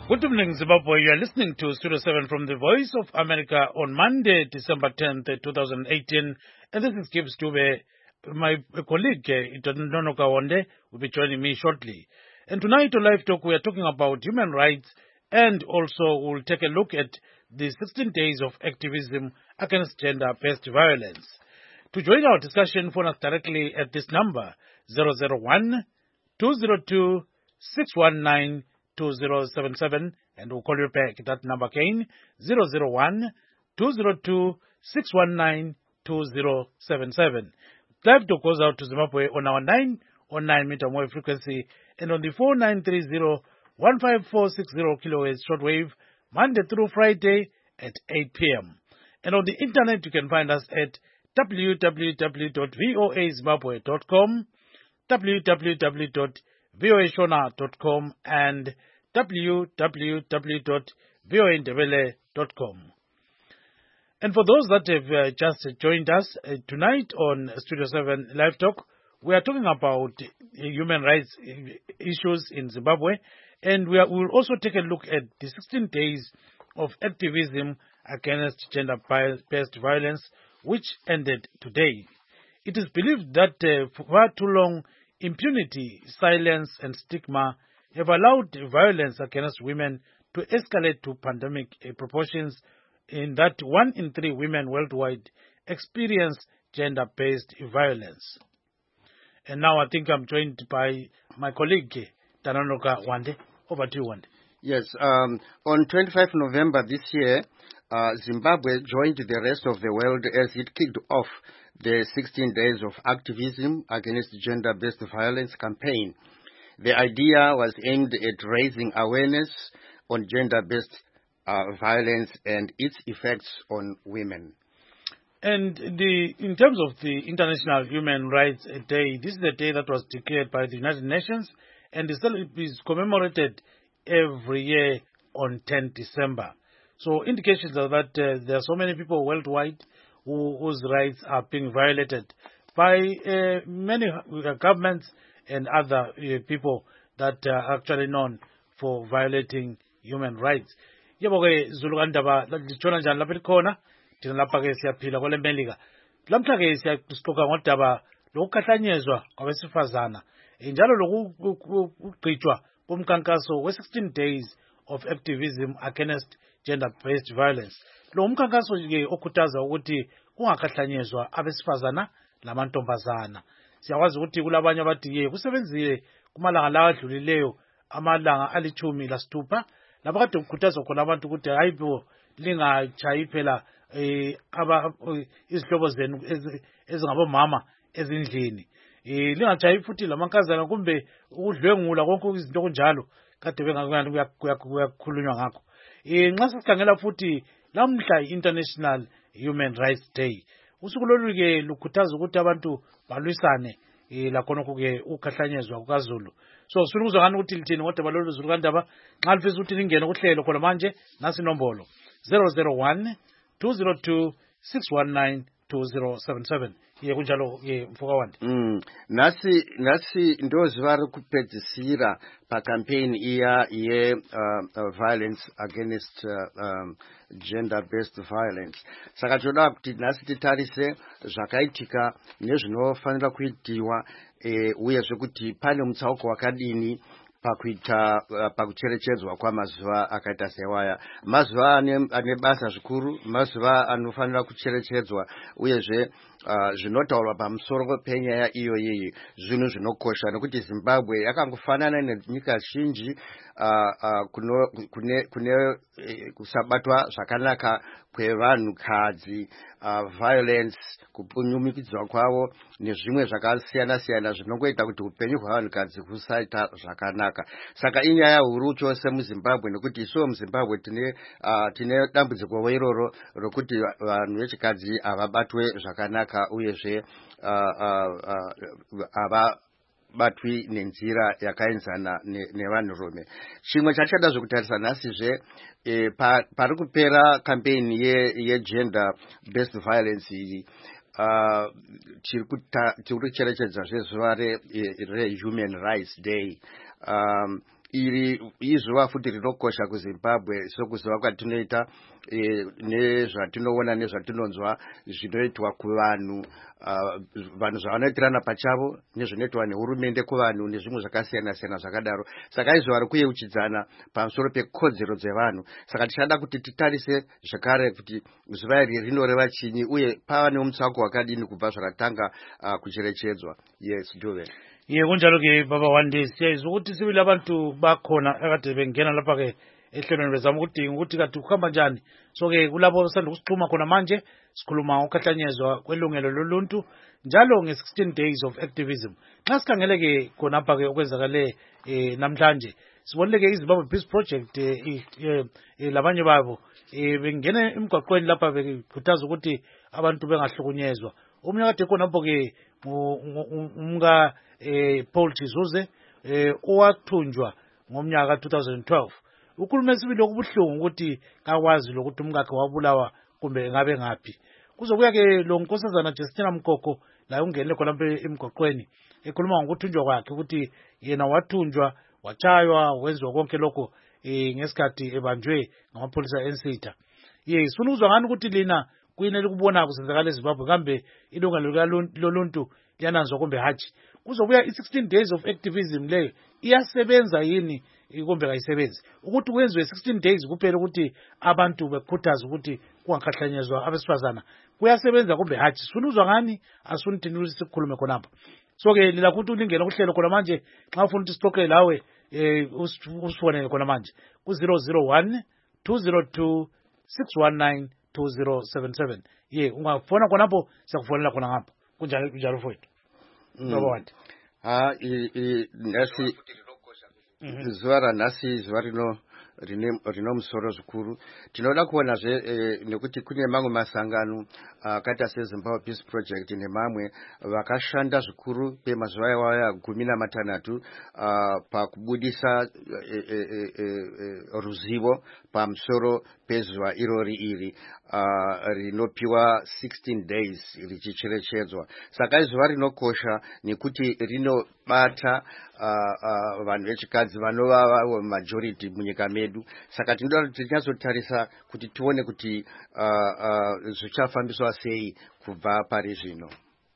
Good evening, Zimbabwe. You are listening to Studio 7 from the Voice of America on Monday, December 10th, 2018. And this is Gibbs Dube. My colleague, Itonono Kawonde, will be joining me shortly. And tonight on Live Talk, we are talking about human rights, and also we'll take a look at the 16 days of activism against gender-based violence. To join our discussion, phone us directly at this number, 001-202-619-2077, and we'll call you back. That number again, 001-202-619-2077. Live Talk goes out to Zimbabwe on our 9 meter wave frequency and on the 4930-15460 kilohertz shortwave, Monday through Friday at 8 p.m. And on the internet, you can find us at www.voazimbabwe.com, www.voashona.com, and www.voandebele.com. And for those that have just joined us tonight on Studio 7 Live Talk, we are talking about human rights issues in Zimbabwe, and we will also take a look at the 16 days of activism against gender-based violence, which ended today. It is believed that for far too long, impunity, silence, and stigma have allowed violence against women to escalate to pandemic proportions, in that 1 in 3 women worldwide experience gender-based violence. And now I think I'm joined by my colleague, Tananoka Wande. Over to you, Wande. Yes, on 25 November this year, Zimbabwe joined the rest of the world as it kicked off the 16 days of activism against gender-based violence campaign. The idea was aimed at raising awareness on gender-based violence and its effects on women. And in terms of the International Human Rights Day, this is a day that was declared by the United Nations, and it is commemorated every year on 10 December. So indications are that there are so many people worldwide whose rights are being violated by many governments and other people that are actually known for violating human rights. Yebo ke Zulu kandaba litshona njani lapha likhona thina lapha ke siyaphila kwale Melika. Lamhla ke siyaqoqa ngodaba lokukhahlanyezwa kwabesifazana njalo lokugqitshwa komkhankaso we-16 days of activism against gender-based violence. Lo mkhankaso ke okhuthaza ukuthi kungakhahlanyezwa abesifazana lamantombazana. Siyakwazi ukuthi kulabanye abathi kusebenzile kumalanga lawa adlulileyo amalanga alithumi lasithupha lapha kade kukhuthazwa khona abantu ukuthi hayibo lingatshayi phela izihlobo zenu ezingabomama ezindlini, lingatshayi futhi lamankazana kumbe ukudlwengula konke izinto kunjalo kade bengakuyani kuyakhulunywa ngakho. Nxa sikhangela futhi lamhla i-International Human Rights Day, usuku lolu ke lukhuthaza ukuthi abantu balwisane lakhonokho ke ukukhahlanyezwa kukaZulu. So sifuna ukuzwa ngani ukuthi lithini kodwa balolu Zulu kandaba. Nxa lifisa ukuthi lingene kuhlelo khona manje, nasi inombolo 001-202-619-2077. Kunjalo mfoka Wande. Nasi ndozi vari kupedzisira pacampaign iya violence against gender-based violence. Saka toda kuti nasi titarise zvakaitika nezvinofanira kuitiwa uyezve kuti pane mutsauko wakadini pakucherechedzwa kwamazuva akaita sewaya. Mazuva ane basa zvikuru, mazuva anofanira kucherechedzwa uyezve zvinotaurwa pamusoro penyaya iyoyi zvinhu zvinokosha nekuti Zimbabwe yakangofanana nenyika zhinji kune kusabatwa zvakanaka kwevanhukadzi, violence, kupunyumikidzwa kwavo nezvimwe zvakasiyana siyana zvinongoita kuti upenyu hwevanhukadzi husaita zvakanaka. Saka inyaya huru chose muZimbabwe nekuti isuwo muZimbabwe tine dambudziko iroro rokuti vanhu vechikadzi havabatwe zvakanaka uyezve batwi nenzira yakaenzana nevanhurume. Chimwe chachada zvekutarisa nhasizve pari kupera campaign yegender based violence iyi tiri kucherechedza zvezuva reHuman Rights Day. izuva futi rinokosha kuZimbabwe sokuziva kwatinoita nezvatinoona nezvatinonzwa zvinoitwa kuvanhu vanhu zvavanoitirana pachavo nezvinoitwa nehurumende kuvanhu nezvimwe zvakasiyana siyana zvakadaro. Saka izuva rikuyeuchidzana pamusoro pekodzero dzevanhu. Saka tichada kuti titarise zvakare kuti zuva iri rinoreva chinyi uye pava nemutsako wakadini kubva zvakatanga kucherechedzwa. Yes, Juve. Kunjalo ke baba Wande siyayizwa ukuthi sibili abantu bakhona akade bengena lapha ke ehlelweni bezama ukudinga ukuthi kade kuhamba njani. So ke kulabo sanda kusixhuma khona manje sikhuluma ukhahlanyezwa kwelungelo loluntu njalo nge-16 days of activism. Xa sikhangele ke khona apha ke okwenzakale namhlanje sibonile ke iZimbabwe Peace Project labanye babo bengena emgwaqweni lapha bekhuthaza ukuthi abantu bengahlukunyezwa. Umnye kade khona apho ke umka Paul Chizuze owathunjwa ngomnyaka 2012. Ukhulume sibili okubuhlungu ukuthi kawazi lokuthi umkakhe wabulawa kumbe ngabe ngaphi. Kuzokuya ke lo nkosazana Justina Mkoko la ungene khona emgwaqweni ekhuluma ngokuthunjwa kwakhe ukuthi yena wathunjwa wachaywa wenziwa konke lokho ngesikhathi ebanjwe ngamapholisa eNsitha. Sifuna ukuzwa ngani ukuthi lina kuyini elikubona kusenzakala eZimbabwe kambe ilungelo loluntu liyananzwa kumbe hatshi. Kuzobuya i-16 days of activism leyo iyasebenza yini kumbe kayisebenzi ukuthi kwenziwe 16 days kuphela ukuthi abantu bekhuthaza ukuthi kungakhahlanyezwa abesifazana kuyasebenza kumbe hatshi. Sifuna ukuzwa ngani asifuna ukuthi sikhulume khonapha. So ke lila ukuthi ulingene kuhlelo khona manje xa ufuna ukuthi sixoxe lawe usifonele khona manje ku 001 202 619 2077. Ungafona khonapho siyakufonela khona ngapha. Kunjalo mfowethu. Baba Wande. Nasi zuva ranhasi zuva rino musoro zvikuru. Tinoda kuonazve nekuti kune mamwe masangano akaita seZimbabwe Peace Project nemamwe vakashanda zvikuru pemazuva iwaya 16 pakubudisa ruzivo pamusoro pezuva iri rinopiwa 16 days richicherechedzwa. Saka izuva rinokosha nekuti rinobata vanhu vechikadzi vanova majority munyika medu. Saka tinoda kuti tinyatsotarisa kuti tione kuti zvichafambiswa sei kubva pari zvino.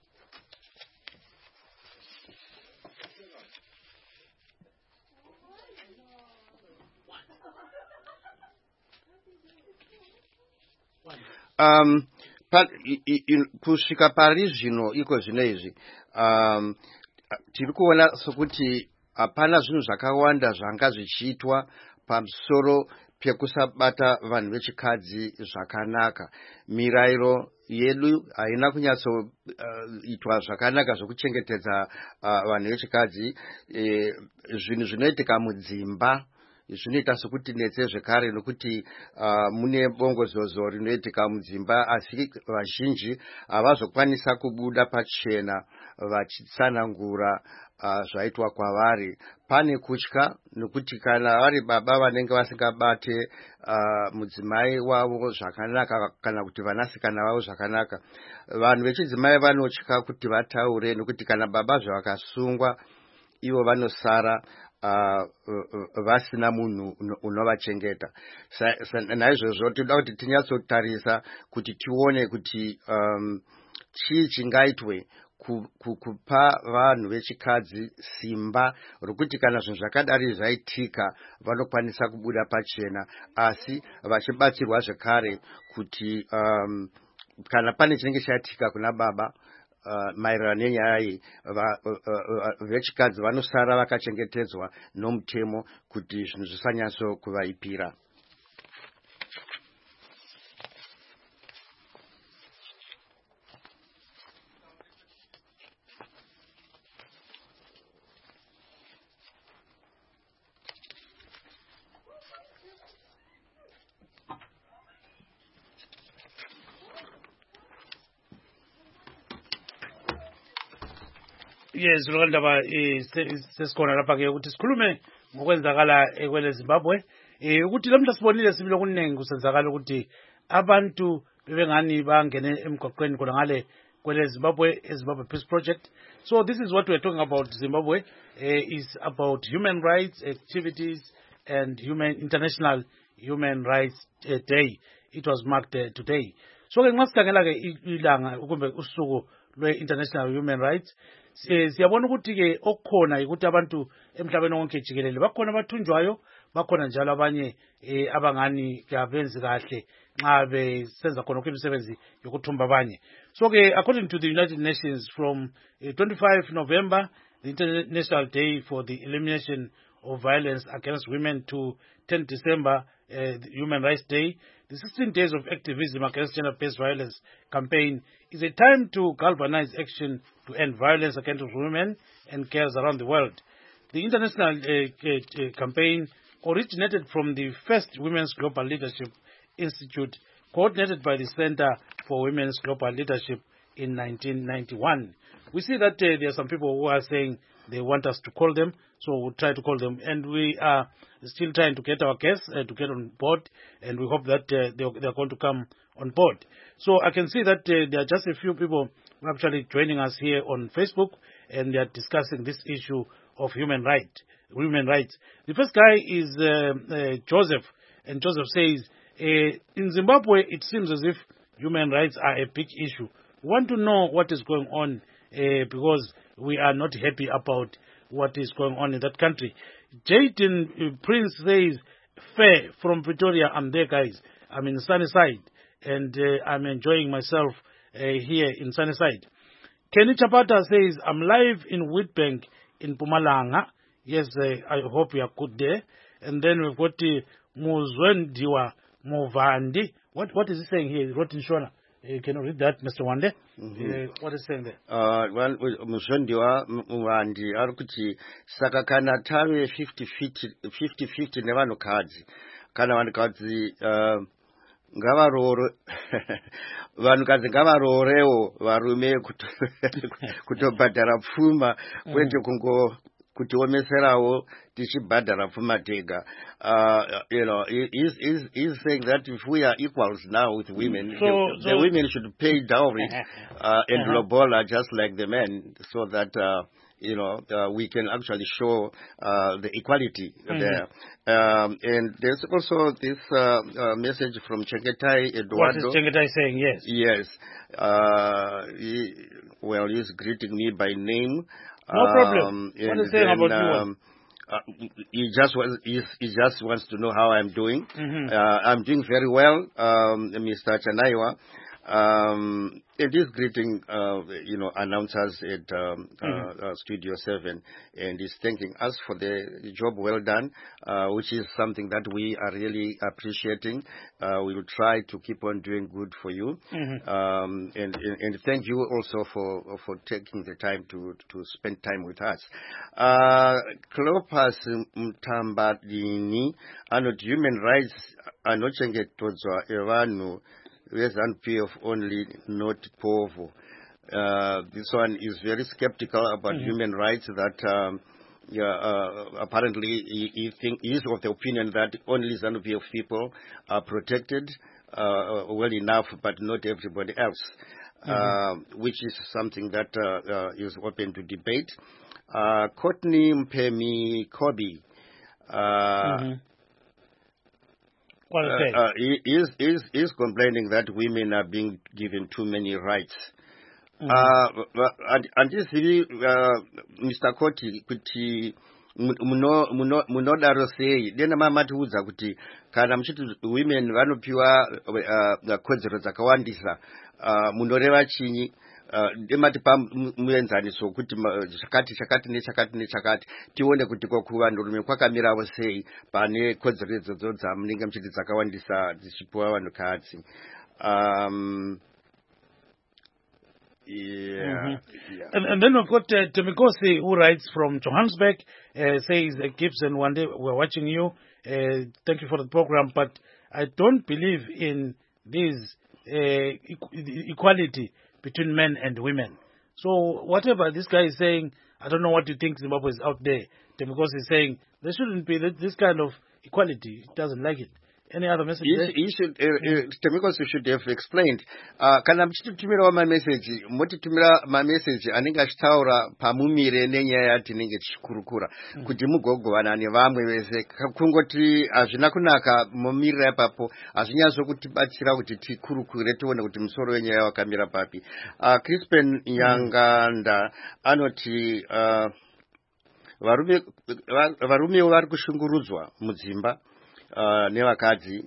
Kusvika pari zvino iko zvino izvi tiri kuona sokuti hapana zvinhu zvakawanda zvanga zvichiitwa pamusoro pekusabata vanhu vechikadzi zvakanaka. Mirayiro yedu haina kunyatsoitwa zvakanaka zvokuchengetedza vanhu vechikadzi. Zvinhu zvinoitika mudzimba zvinoita sokuti netse zvekare nokuti mune bongozozo rinoitika mudzimba asi vazhinji havazokwanisa kubuda pachena vachitsanangura zvaitwa kwavari. Pane kutya nokuti kana vari baba vanenge vasingabate mudzimai wavo zvakanaka kana kuti vanasikana vavo zvakanaka, vanhu vechidzimai vanotya kuti vataure nokuti kana baba zvavakasungwa ivo vanosara vasina munhu unovachengeta. Naizvozvo tinoda kuti tinyatsotarisa kuti tione kuti chii chingaitwe kupa vanhu vechikadzi simba rokuti kana zvinhu zvakadari zvaitika vanokwanisa kubuda pachena, asi vachibatsirwa zvekare kuti kana pane chinenge chaitika kuna baba maererano nenyaya iyi vechikadzi vanosara vakachengetedzwa nomutemo kuti zvinhu zvisanyatso kuvaipira. Yes, lo ndaba sesikhona lapha ke ukuthi sikhulume ngokwenzakala ekwele Zimbabwe ukuthi lamhla sibonile sibile okuningi kusenzakala ukuthi abantu bebengani bangene emgwaqweni khona ngale whether Zimbabwe Peace Project. So this is what we're talking about. Zimbabwe is about human rights activities and International Human Rights Day. It was marked today. So ke ngasikhangela ke ilanga kumbe usuku lwe-International Human Rights, siyabona ukuthi ke okukhona ukuthi abantu emhlabeni wonke jikelele bakhona abathunjwayo, bakhona njalo abanye abangani abenzi kahle nxa besenza khona imisebenzi yokuthumba abanye. So ke according to the United Nations, from 25 November, the International Day for the Elimination of Violence Against Women, to 10 December, the Human Rights Day, the 16 Days of Activism Against Gender-Based Violence campaign is a time to galvanize action to end violence against women and girls around the world. The international campaign originated from the first Women's Global Leadership Institute, coordinated by the Center for Women's Global Leadership in 1991. We see that there are some people who are saying they want us to call them, so we'll try to call them. And we are still trying to get our guests to get on board, and we hope that they're going to come on board. So I can see that there are just a few people actually joining us here on Facebook, and they are discussing this issue of human rights. The first guy is Joseph, and Joseph says, in Zimbabwe, it seems as if human rights are a big issue. We want to know what is going on because we are not happy about what is going on in that country. Jayden Prince says, fair from Pretoria. I'm there, guys. I'm in Sunnyside, and I'm enjoying myself here in Sunnyside. Kenny Chapata says, I'm live in Witbank in Mpumalanga. Yes, I hope you are good there. And then we've got Muzwendiwa Movandi. What is he saying here? He wrote in Shona. Can you read that, Mr. Wande? What is he saying there? Muzwendiwa Movandi arikuti saka kana tawe 50-50 nevanhukadzi kana vanhukadzi vanhukadzi ngavarorewo varume kutobhadhara pfuma kwete kutiomeserawo tichibhadhara pfuma tega. He's saying that if we are equals now with women, the women should pay dowry and lobola just like the men, so that we can actually show the equality there. And there's also this message from Chengetai Eduardo. What is Chengetai saying? Yes. Yes. He's greeting me by name. No problem. What is he saying about you? He just wants to know how I'm doing. I'm doing very well, Mr. Chanaiwa. It is greeting, announcers at Studio 7, and is thanking us for the job well done, which is something that we are really appreciating. We will try to keep on doing good for you, and thank you also for taking the time to spend time with us. Clopas Mtambadini, and human rights are not chengetozwa evanu. ZANU-PF only, not POVO. This one is very skeptical about human rights, that apparently he is of the opinion that only ZANU-PF people are protected well enough, but not everybody else, which is something that is open to debate. Courtney Mpemi Kobi, is complaining that women are being given too many rights. And this Mr. Koti, kuti munodaro sei dena mamatiudza kuti kana muchiti women vanopiwa kodzero dzakawandisa munoreva chinyi? Demati muenzaniso kuti chakati nechakati tione kuti kuvanhurume kwakamirawo sei pane kodzero idzodzo dzamunenge muchiti dzakawandisa dzichipiwa vanhukadzi. And then we've got Temikosi, who writes from Johannesburg, says, Gibson, one day we're watching you. Thank you for the program, but I don't believe in this equality between men and women. So whatever this guy is saying, I don't know what you think Zimbabwe is out there, because he's saying there shouldn't be this kind of equality. He doesn't like it. Any other message? You should, Temikos, you should have explained. Kana mchitutumira ma message, motitumira ma message anenge achitaura pamumire nenyaya yatinenge tichikurukura kuti mugogovana nevamwe vese. Kungoti hazvina kunaka mumirira ipapo, hazvinyazo kutibatsira kuti tikurukure tione kuti musoro wenyaya wakamira papi. Crispin Nyanganda anoti varume vari kushungurudzwa mudzimba nevakadzi.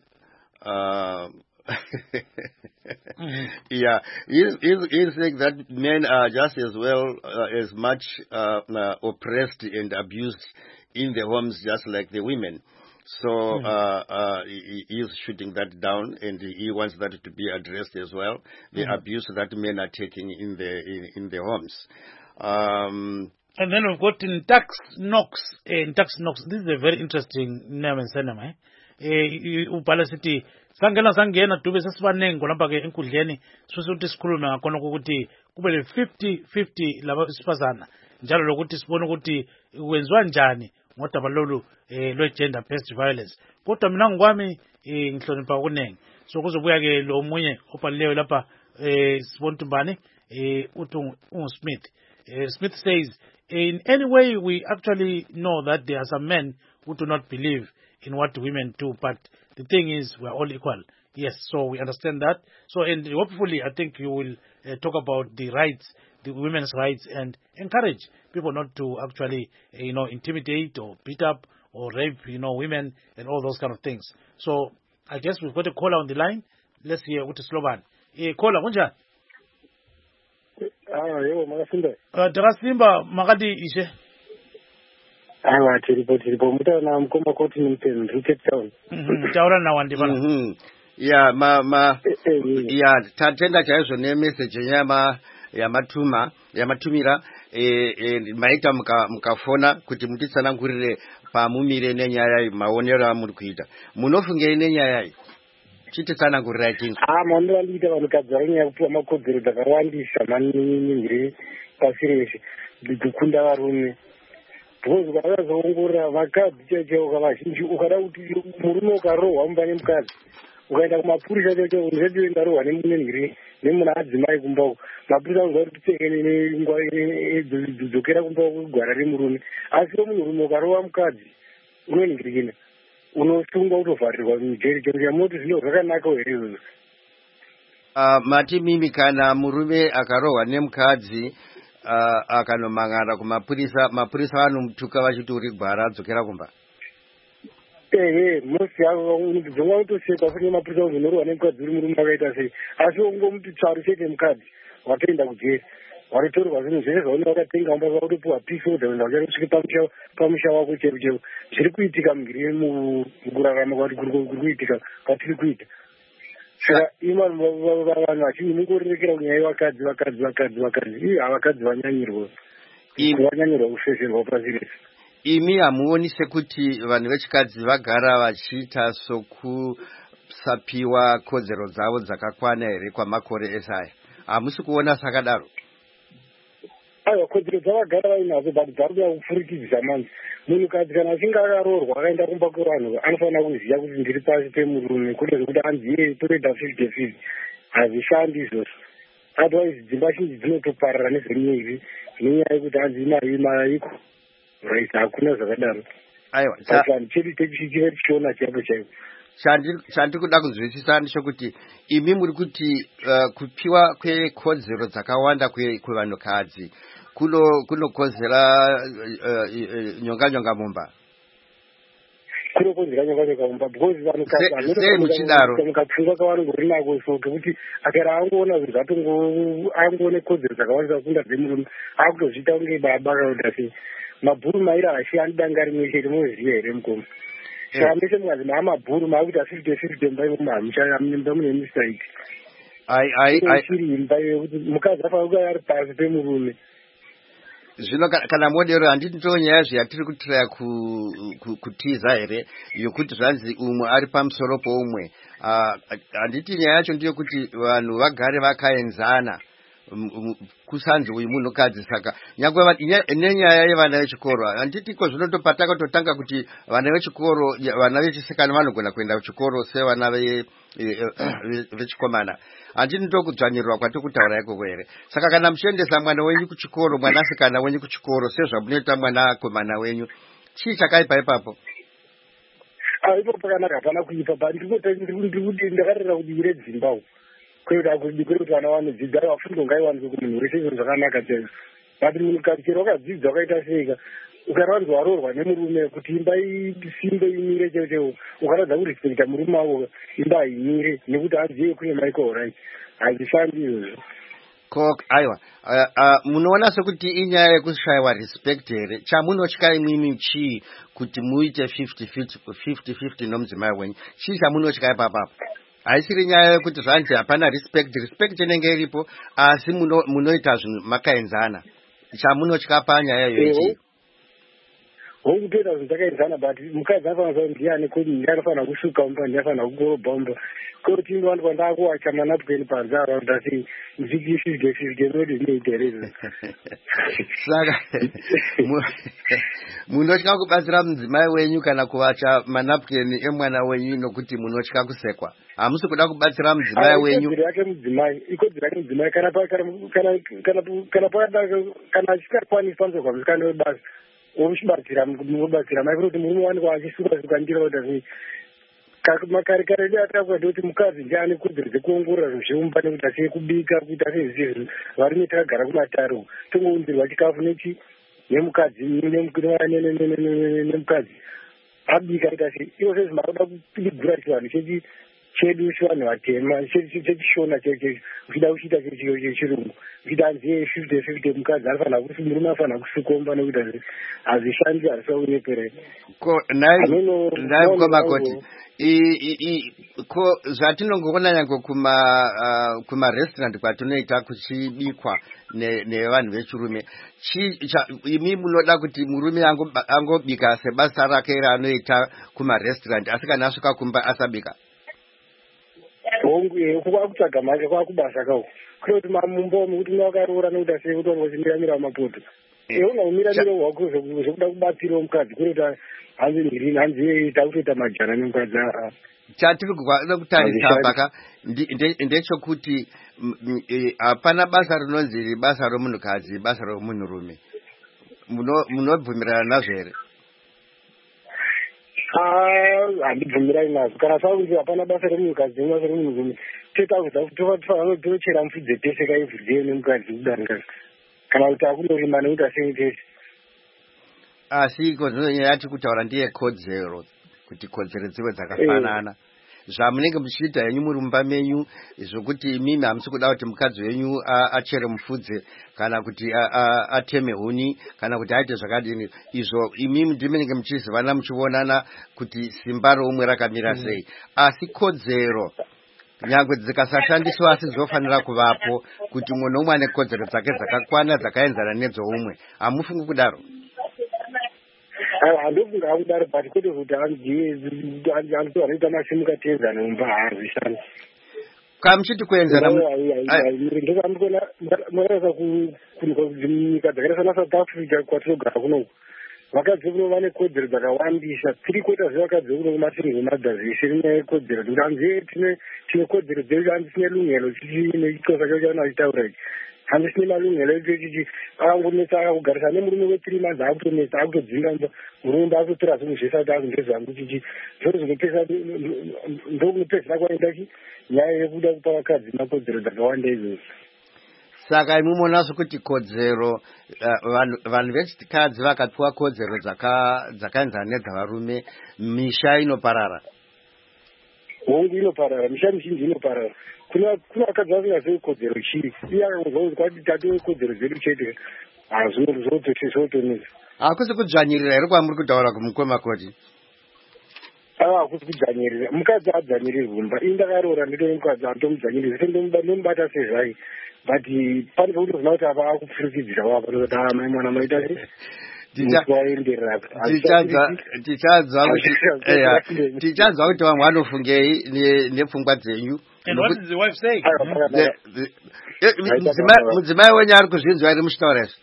Yeah, he's saying that men are just as well as much oppressed and abused in the homes just like the women. So he is shooting that down, and he wants that to be addressed as well, the abuse that men are taking in the homes. And then we've got Tax Knox. Tax Knox, this is a very interesting name and surname. Ubhala sithi sangena dube sesibanengi ngolapha ke enkundleni sosuthi sikhulume ngakho ukuthi kube le 50-50 laba sifazana njalo lokuthi sibone ukuthi kwenziwa njani ngodaba lolu lwe gender based violence. Kodwa mina ngokwami ngihlonipha kunengi, so kuzobuya ke lo munye obhalileyo lapha sibona umbani uthi Smith. Smith says, in any way we actually know that there are some men who do not believe in what women do, but the thing is we are all equal. Yes, so we understand that. So, and hopefully I think you will talk about the rights, the women's rights, and encourage people not to actually intimidate or beat up or rape women and all those kind of things. So I guess we've got a caller on the line. Let's hear what is Slovan. Caller, kunjani? Yebo makasimba. Takasimba makati ishe. Hayi tiripo mutana mkomba koti nimpen Cape Town. Taura na wandi bana. Yeah, yeah, tatenda chaizvo ne message nyama yamatumira maita mukafona kuti mutitsanangurire pamumire nenyaya maonero amuri kuita. Munofungei nenyaya iyi? Chititsanangurira chinhu. Mando andita vanogadzira nyaya kupiwa makodzero dzakawandisa maningi pasi reshe kukunda varume. Because ukadazoongorora vakadzi chaichaiwo kavazhinji ukada kuti murume ukarohwa mumba nemukadzi ukaenda kumapurisa chaicho unzati ndarohwa nemunengiri nemuna adzimai kumba uko mapurisa anozva kuti tipfeke dzokera kumba uko kugwara remurume. Asi munhurume ukarohwa mukadzi unoningirikina unosungwa kutovharirwa mujeri. Chero chamoti zvino zvakanaka here izvozvo? Mati mimi kana murume akarohwa nemukadzi akanomangana kumapurisa anomutuka vachiti uri gwara adzokera kumba. Mosi avo unobvunga kutosekwa kune mapurisa uzonorwa nemukadzi uri murume akaita sei. Asi ungomuti tsvaru chete mukadzi watoenda kujeri watotorwa zvinhu zvese zvaunenge wakatenga mumba wakutopiwa pisi udzaenda uchasvike pamusha wako chero zviri kuitika mugiri mukurarama kwati kuri kuitika kwatiri kuita. Saka vanhu vachinji mungorerekera kunyaya vakadzi havakadzi vanyanyirwa kufezerwa pasi rese. Imi hamuoni sekuti vanhu vechikadzi vagara vachiita sokusapiwa kodzero dzavo dzakakwana here kwamakore esaya? Hamusi kuona sakadaro? Aiwa, kodzero dzavagara vainadzo but dzari kuda kupfurikidzisa manzi. Munhukadzi kana achinge akaroorwa akaenda kumba kwevanhu anofanira kuziva kuti ndiri pasi pemurume, kwete zvekuti anzi toita 50-50. Hazvishandi izvozvo. Otherwise dzimba zhinji dzinotoparara nezvenyaya nenyaya yekuti hanzi maiko right, hakuna zvakadaro. Aiwa, chedu chichive tichiona chaipo chaipo. Chandikuda kunzwisisa ndechekuti imi muri kuti kupiwa kwekodzero dzakawanda kwevanhukadzi kunokozera nyonga mumba. Kunokozera nyonga mumba because vanhukadzi mukapfungwa kavanongori nako so kekuti akara angoona zvinhu angoone kodzero dzakawandisa kunda dzemurume akutozviita kunge baba kauda sei. Mabhuru maira hashiyani danga rimwe chete munoziva here mukoma. Saka mese mukazi maamabhuru maakuita 50-50 mumba imomo hamuchaimba mune mistake. Chiri imba yekuti mukadzi afanira kuva ari pasi pemurume. Zvino kana modero handiti ndonyaya zveyatiri kutiraya kutiza here yokuti zvanzi umwe ari pamusoro poumwe. Handiti nyaya yacho ndeyekuti vanhu vagare vakaenzana kusanzi uyu munhukadzi. Saka nyangwe nenyaya yevana vechikoro handitiko zvinotopataka totanga kuti vana vechikoro, vana vechisikana vanogona kuenda kuchikoro sevana vechikomana. Handini ndokudzvanyirirwa kwatikutaura ikoko here. Saka kana muchiendesa mwana wenyu kuchikoro, mwanasikana wenyu kuchikoro sezvamunoita mwana komana wenyu, chii chakaipa ipapo? Ipo pakanaka hapana kuipa, ndikuti ndakarera kudivire dzimba kwekuti vana vanodzidza vafundo ngaiwanzwe kumunhu wese, izvo zvakanaka chaizvo. But munhukadzi chero wakadzidza wakaita seika, ukaranzwa warorwa nemurume kuti imba isimbe imire cheo, ukaradza kurespekta murume wavo, imba haimire nekuti azive kune Michael Wright. Hazvifambi izvozvo. Aiwa, munoona sekuti inyaya yekushayiwa respect here. Chamunotya imwimi chii kuti muite 50-50 nomudzimai wenyu? Chii chamunotya ipapapo? Haisiri nyaya yekuti zvanzi hapana respect inenge iripo, asi munoita zvinhu makaenzana. Chamunotya panyaya iyoyi? Hongu toita zvinhu takaenzana, but mukadzi anofanira kuva ndiani kuti ndinofanira kushuka mumba, ndinofanira kukorobha mumba. Kuti ndowandwa ndakuwacha manapukeni panze around asi ndiki 50-50 noti zvinoiterezvo. Saka munotya kubatsira mudzimai wenyu kana kuwacha manapukeni emwana wenyu nokuti munotya kusekwa? Hamusi kuda kubatsira mudzimai wenyu? Ikodzero yake mudzimai kana achisikakwanisi pamusoro pamusikana webasa wochibatsira mai kuti murume wanikwa achisuka ndira kuti makare edu atakakwada kuti mukadzi ndiye ane kodzero dzekuongorora zveumba nekuti asiye kubika kuita sezvizvi. Varume takagara kumataro tongounzirwa chikafu nemukadzi abika ita sei. Ivo sezvi makuda kuligura chivanhu chedu chivanhu vatema chechishona uchida kuchiita chechirungu uchida hanziye 50-50 mukadzi anofanira kuti murume anofanira kusukomba nekuita hazvishandi, hazvisaureperei. Nai mukomakoti ko zvatinongoona nyangwe kumarestaurant kwatinoita kuchibikwa nevanhu vechirume, imi munoda kuti murume angobika sebasa rake raanoita kumarestaurant, asi kana asvika kumba asabika? Hongu kwakutsvaga mhaka kwakubasa kawo kuri kuti mumba umu kuti mwakaroora nekuti asiye kuti wangochimiramira mapoto unaumiramiro hwako zvekuda kubatsirawo mukadzi kuri kuti hanzi takutoita majana nemukadzi. Chatiri kutarisa paka ndechekuti hapana basa rinonzi basa romunhukadzi, basa romunhurume. Munobvumirana nazvo here? Handibvumirani nazvo. Kana sakuti hapana basa romunhukadzi nebasa romunhurume, tochera mufudze tese kaivhudzeyo nemukadzi kudarika, kana kuti akundorima nekuti aseni tese. Asi yati kutaura ndiye kodzero, kuti kodzero dzive dzakafanana. Zvamunenge muchiita henyu muri mumba menyu, zvokuti mimi hamusi kuda kuti mukadzi wenyu achere mufudze kana kuti ateme huni kana kuti aite zvakadini, izvo imimi ndimunenge muchizivana muchionana kuti simba roumwe rakamira sei. Asi kodzero nyangwe dzikasashandiswa asi dzofanira kuvapo kuti umwe noumwe ane kodzero dzake dzakakwana dzakaenzana nedzoumwe. Hamufungi kudaro? Handofunga kudaro, but kwete kuti anoita masimuka tenzana mumba hazvishandi. Kamuchiti kuenzana murasa kunyika dzakaita sana South Africa kwatinogara kunoku, vakadzi kuno vane kodzero dzakawandisa. Tiri kuita zvevakadzi kuno kumasingle mothers ishe rinyaya yekodzero, kuti hanziye tine kodzero dzedu, hanzi tine lungelo nechixhosa chacho chavanachitaura ichi, hanzi tine malungelo echochichi. Akangonetsa akakugarisana nemurume we3 months akutonetsa akutodzinga mba, murume akutotora zvinhu zvese ati akundezvangu chichi ndokunopedzera kwaenda nyaya yekuda kupa vakadzi makodzero dzakawanda izvozvo. Saka imumonaso kuti kodzero vanhu vechikadzi vakapiwa kodzero dzakaenzana nedzavarume, misha inoparara. Hongu inoparara, misha mizhinji inoparara. Kuna vakadzi vasingazivi kodzero chii, iye akangonzwa kuti kwati tative kodzero dzedu chete, zvotonesa. Hakusi kudzvanyirira here kwamuri kutaura kumukomakoti? Hakusi kudzvanyirira, mukadzi adzvanyirirwi mumba. Ini ndakaroora nditore mukadzi andomudzvanyirira ndomubata sezvai, but pane pekuti zina kuti apa akupfurikidzira wapa kuti mai mwana maita sei. tichadzwa kuti vamwe vanofungei nepfungwa dzenyu. And what is the wife saying? Mudzimai wenyu ari kuzvinzwa iri muchitauresa?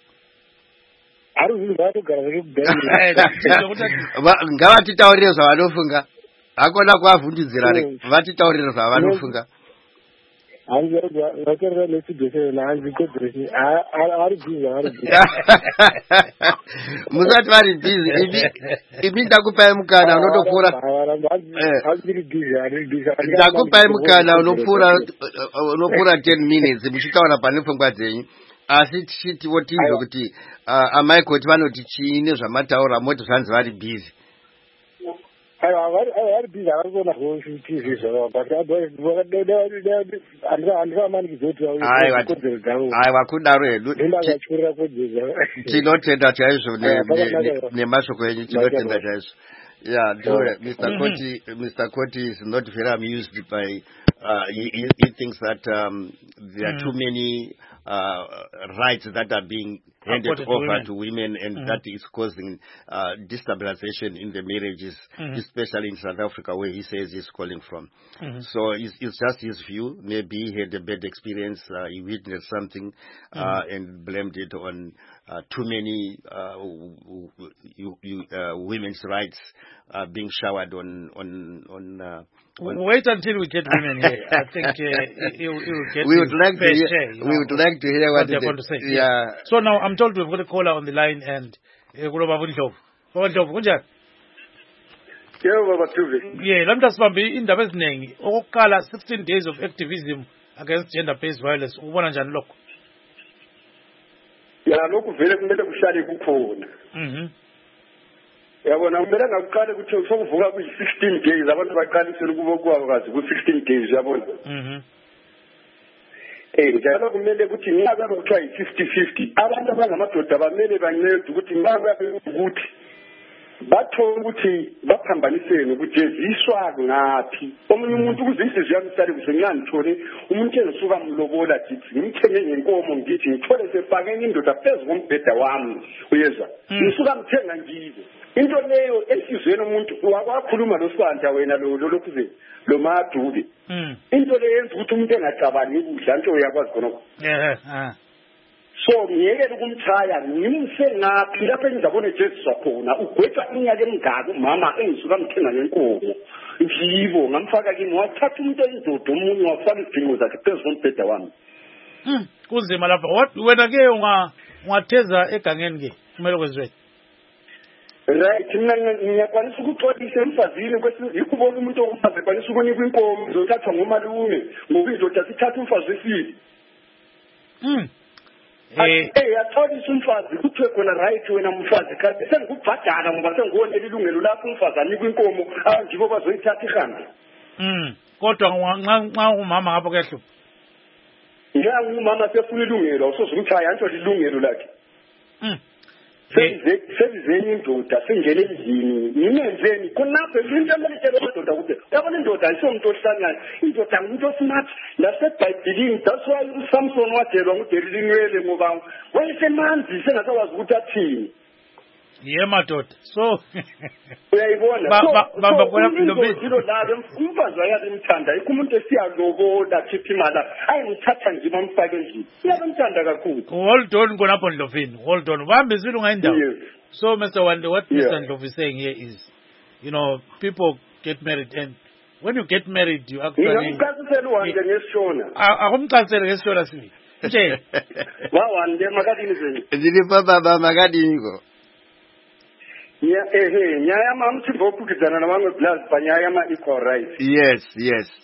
Ngavatitaurire zvavanofunga. Hakona kuavhundudzira, vatitaurire zvavanofunga. Musati vari busy, imi ndakupai mukana unotopfuura. Ndakupai mukana unopfuura 10 minutes muchitaura pane pfungwa dzenyu. Asi tichitiwo tizwe kuti amaikoti vanoti chiine zvamataura moti zvanzi vari busy. Aiwa kudaro hedu tinotenda chaizvo nemashoko enyu, tinotenda chaizvo. Yeah, Mr. Koti is not very amused by he thinks that there are too many rights that are being handed over to women, and that is causing destabilization in the marriages, especially in South Africa, where he says he's calling from. So it's just his view. Maybe he had a bad experience, he witnessed something and blamed it on too many women's rights being showered on Wait until we get women here. I think he will get. We would like to hear what they're going to say. Yeah. So now I'm told we've got a caller on the line, and yeah, let me just be in the best name. Okala 16 days of activism against gender-based violence. Ubona njani lokho? Ya lokhu vele kumele kushale kukhona. Yabona kumele ngakuqala ukuthi sokuvuka ku16 days abantu baqalisela ukubokuwa kazi ku16 days yabona. Njalo kumele ukuthi ngiyaka kuthiwa yi50-50. Abantu abangamadoda bamele bancede ukuthi ukuthi bathola ukuthi baphambanisene ukujeziswa ngaphi. Omunye umuntu ukuzisizwe yamsale kusencane umuntu enisuka mlobola thithi ngimthenge ngenkomo ngithi ngithole sefake indoda phezulu kombheda wami uyezwa ngisuka mthenga ngizo into leyo esizweni umuntu wakwakhuluma losibanja wena lokhuze lo madubi into leyo yenza ukuthi umuntu engacabangi kudla nto uyakwazi khona so ngiyekela ukumthaya ngimse ngaphi lapho engizabona eJesu khona ugwetha inyaka emingaka umama engisuka mthenga ngenkomo ngiyibo ngamfaka kimi wathatha umuntu endoda omunye wafaka idingo zakhe phezulu kombheda wami kunzima lapha wena ke ungatheza egangeni ke kumele kwezwe right mina ngiyakwanisa ukuxolisa emfazini kwesizwe ikubona umuntu okufaze kwanisa ukunika inkomo izothathwa ngomalume ngoba izothatha sithatha umfazi wesibili yaxolisa umfazi kuthiwe khona right wena mfazi kanti sengikubhadala ngoba sengibonela ilungelo lakho umfazi anikwa inkomo ngibo bazoyithatha ihambe kodwa nxa umama ngapho kuyahlupha ngumama sefuna ilungelo awusozumthaya nto ilungelo lakhe sezizeni indoda singene endlini nimenzeni khonapho into emelekele amadoda kuphela yabona indoda ayisomuntu ohlanyayo indoda ngumuntu osmart nasebhayibhilini that's why uSamson wadelwa nguDelilinwele ngoba wayesemanzi sengasakwazi ukuthi athini madoda so uyayibona bamba umfazi wayazi imthanda ikho umuntu esiyalobola khipha imali ayimthatha nje bamfake endlini uyabamthanda kakhulu hold on khonapho Ndlovini hold on ubambisile ungayindawo so Mr. Wande what Mr. Ndlovu is saying here is people get married and when you get married you actually akumchasisele ngesishona sibi nje wawande makadini zeni zilipapa makadingo nyaya mamthimba okukhizana nabamwe plus banyaya equal rights yes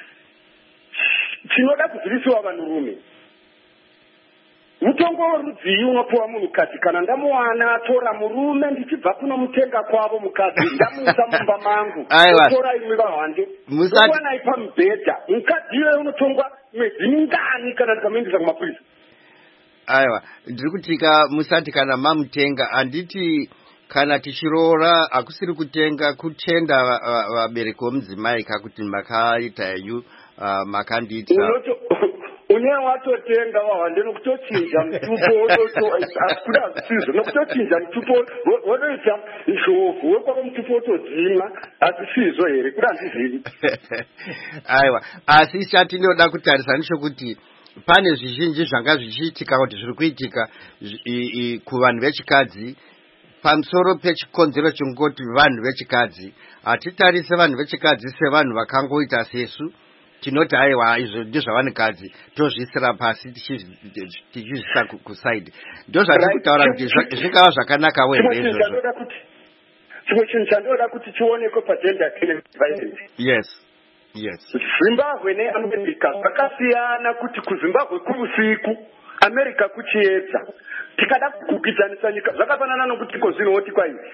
tinoda kudzivisiwa vanhurume mutongo worudziyi unopihwa munhukadzi kana ndamuwana atora murume ndichibva kunomutenga kwavo mukadzi ndamuisa mumba mangu otora imwe vahwande owanai pamubhedha mukadzi iyoyo unotongwa mwedzi mingani kana ndikamuendesa kumapurisa aiwa ndiri kutika musati kana mamutenga anditi kana tichiroora hakusiri kutenga kutenda vabereki vomudzimai kakuti makaita henyu makandiita unye watotenga wahande nokutochinja mutupo akuda zvisizvo nokutochinja mutupo wodoita njovu wekwako mutupo wotodzima azvisizvo here kuda handizivi. Aiwa, asi chatinoda kutarisa ndechekuti pane zvizhinji zvanga zvichiitika kuti zviri kuitika kuvanhu vechikadzi pamusoro pechikonzero chingoti vanhu vechikadzi. Hatitarise vanhu vechikadzi sevanhu vakangoita sesu, tinoti aiwa izvo ndezvavanhukadzi tozviisira pasi tichizvisa kusaidi. Ndozvatiri kutaura kuti zvingava zvakanaka wezvo izvozvo. Chimwe chinhu chandoda kuti chionekwe pagender violence. Yes. Zimbabwe neAmerica zvakasiyana, kuti kuZimbabwe kuusiku, America kuchiedza. Tikada kugukidzanisa nyika zvakafanana nokuti kozvinoti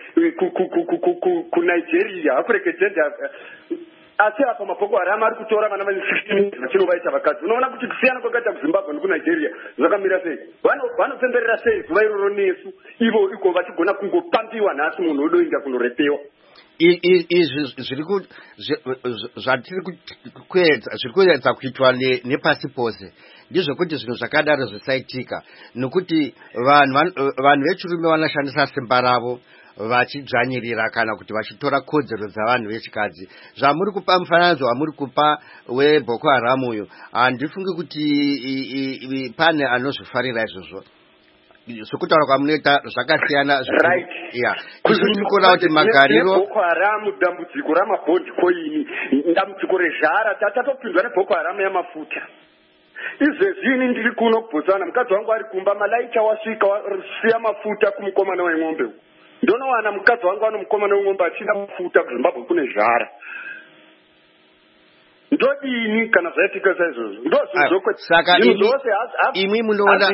kuNigeria hakureke gender. Asi apa maboko Haram ari kutora vana vane 16 vachinovaita vakadzi. Unoona kuti kusiyana kwakaita kuZimbabwe nekuNigeria zvakamira sei. Vanopemberera sei zuva iroro nesu ivo iko vachigona kungopambiwa nhasi munhu odoinda kunorepewa. Zvatiri kuedza kuitwa nepasi pose ndizvokuti zvinhu zvakadaro zvisaitika, nokuti vanhu vechirume vanoshandisa simba ravo vachidzvanyirira kana kuti vachitora kodzero dzavanhu vechikadzi. Zvamuri kupa mufananidzo wamuri kupa weBoko Haram uyu, handifungi kuti pane anozvifarira izvozvo. Sokutaura kwamunoita zvakasiyana. Right. Yeah. Kuona kuti magariro Boko Haram dambudziko ramabhondi koini, dambudziko rezhara tatopindwa neBoko Haram yamafuta. Izvezvini ndiri kuno kubvunzana, mukadzi wangu ari kumba, malaika wasvika wasiya mafuta kumukomana weng'ombe. Ndonowana mukadzi wangu ano mukomana weng'ombe achina mafuta kuZimbabwe kune zhara. Ndodini kana zvaitika saizvozvo? Ndozvozvo saka imwi munoona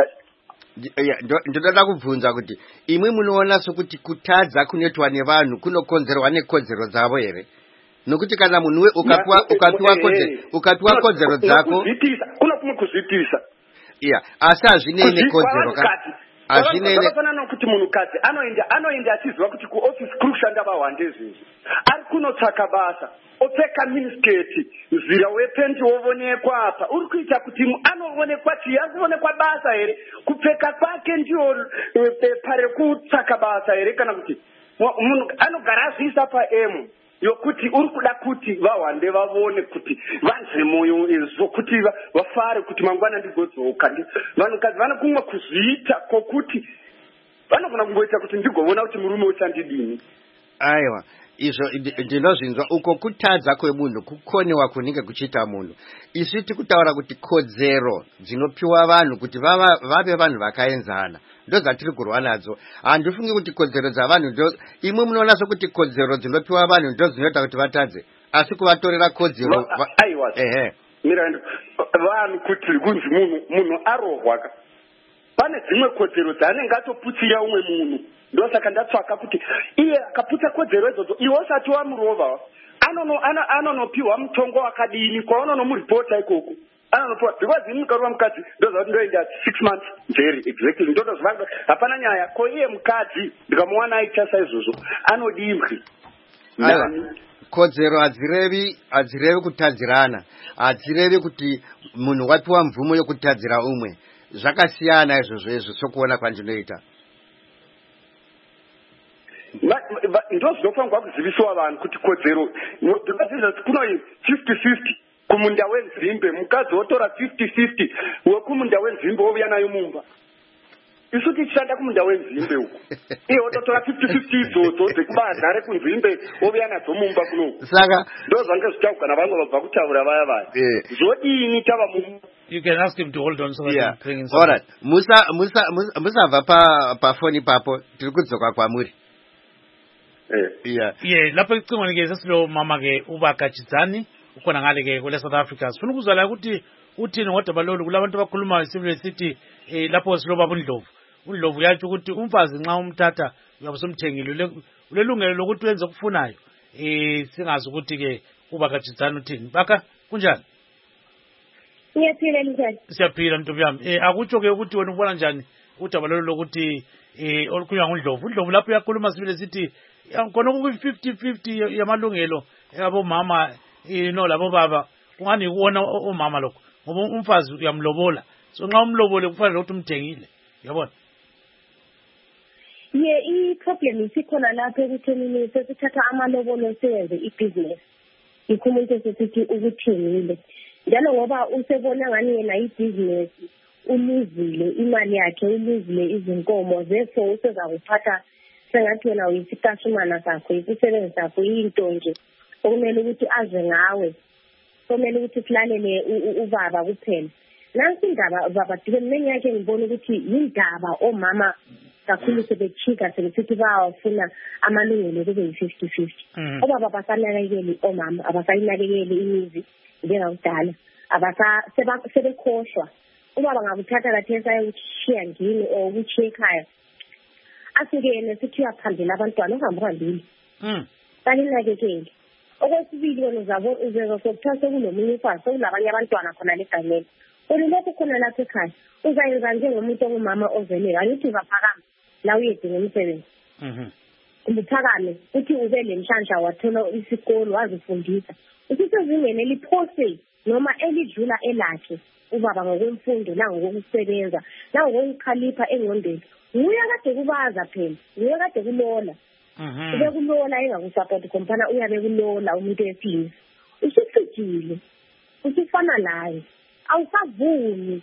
ndoda kubvunza kuti imwe munoona sokuti kutadza kunoitwa nevanhu kunokonzerwa nekodzero dzavo here? Nokuti kana munhu ukapiwa kodzero dzako kuna kumwe kuzvitisa. Iya, asi hazvinei nekodzero zvakafanana nokuti munhukadzi anoenda achiziva kuti kuofisi kuri kushanda vahwande zvinji, ari kunotsvaka basa, opfeka minisketi, mzira wependi wovonekwa apa, uri kuita kuti anoonekwa chii, ari kuonekwa basa here, kupfeka kwake ndiyo bepa rekutsvaka basa here, kana kuti munhu anogara azviisa paemu yokuti uri kuda kuti vahwande vavone kuti vanze moyo izvo, kuti vafare kuti mangwana ndigodzoka. Vanhukadzi vanokumwa kuzviita kwokuti vanogona kungoita kuti ndigovona kuti murume uchandidini. Aiwa, izvo ndinozvinzwa. Uko kutadza kwemunhu kukonewa kunenge kuchiita munhu. Isi tikutaura kuti kodzero dzinopiwa vanhu kuti vave vanhu vakaenzana ndozvatiri kurwa nadzo. Handifungi kuti kodzero dzavanhu imwe munoona sokuti kodzero dzinopiwa vanhu ndozvinoita kuti vatadze, asi kuvatorera kodzero mirando vanhu kuti kunzi munhu arohwa, pane dzimwe kodzero dzaanenge atoputsira umwe munhu. Ndosaka ndatsvaka kuti iye akaputsa kodzero idzodzo iwe usati wamurova anonopiwa mutongo wakadini kwaunonomuripota ikoko anonopiwa, because ini mukarova mukadzi ndozvati ndoenda 6 months njeri exactly. Ndotozvanga hapana nyaya ko iye mukadzi ndikamuwana aita saizvozvo anodimwi. Kodzero hadzirevi kutadzirana, hadzirevi kuti munhu wapiwa mvumo yokutadzira umwe. Zvakasiyana izvozvo sokuona kwandinoita. Ndozvinofanirwa kuziviswa vanhu kuti kodzero kuno 50-50 kumunda wenzimbe, mukadzi wotora 50-50 wekumunda wenzimbe wouya nayo mumba. Isu tichishanda kumunda wenzimbe uko iye wototora 50-50 idzodzo dzekubaza rekunzimbe wouya nadzo mumba kuno. Saka ndozvange zvichauka navanhu vabva kutaura vaya zvodini tava mumba. You can ask him to hold on so that yeah. All right. Musabva pafoni papo tiri kudzoka kwamuri. Lapho icingweni ke sesilo mama ke ubakachidzani ukhona ngale ke kule South Africa. Sifuna ukuzwa ukuthi uthini ngodaba lolu kulabantu abakhuluma isibili sithi lapho siloba uNdlovu. uNdlovu yathi ukuthi umfazi nxa umthatha uyabusumthengile ulelungelo lokuthi wenze okufunayo. Singazi ukuthi ke ubakachidzani uthini. Baka kunjani? Siyaphila njani? Siyaphila ntombi yami. Akutsho ke ukuthi wena ubona njani udaba lolu lokuthi olukhulunywa nguNdlovu. uNdlovu lapho uyakhuluma sibili sithi khona ku 50-50 yamalungelo yabo mama labo baba. Ungani kuona omama lokho ngoba umfazi uyamlobola so nxa umlobole kufanele ukuthi umthengile yabona i-problem isikhona lapho ekuthenini sesithatha amalobolo siyenze i-business yikho umuntu esesithi ukuthengile njalo ngoba usebona ngani yena i-business uluzile imali yakhe uluzile izinkomo therefore usezakuphatha sengathi wena uyisitashumana sakho isisebenzi sakho into nje okumele ukuthi aze ngawe kumele ukuthi silalele ubaba kuphela nansi indaba baba dibeni yakhe ngibona ukuthi indaba omama kakhulu sebechika sebesithi bawafuna amalungelo kube yi-50-50 obaba basanakekeli omama abasayinakekeli imizi njengakudala sebekhohlwa ubaba ngakuthatha kathesa ayokuthiya ngini or ukuthiya ekhaya asukene sithi uyaphambela abantwana ungambambili balinakekeli okwesibili wena uzeza sokuthiwa sekunomunye umfazi sekulabanye abantwana khona legameni ulilokhu khona lapha ekhaya uzayenza njengomuntu ongumama ozeleka angithi uzaphakama la uyedinga umsebenzi ubuphakame uthi ube lemhlanhla wathola isikolo wazifundisa usisezingeni eliphose noma elidlula elakhe ubaba ngokwemfundo nangokusebenza nangokukhalipha engqondweni nguye kade kubaza phela nguye kade kulola ube kulola engakusupport kompana uyabe kulola umuntu wesilisa usucijile usufana naye awusavuni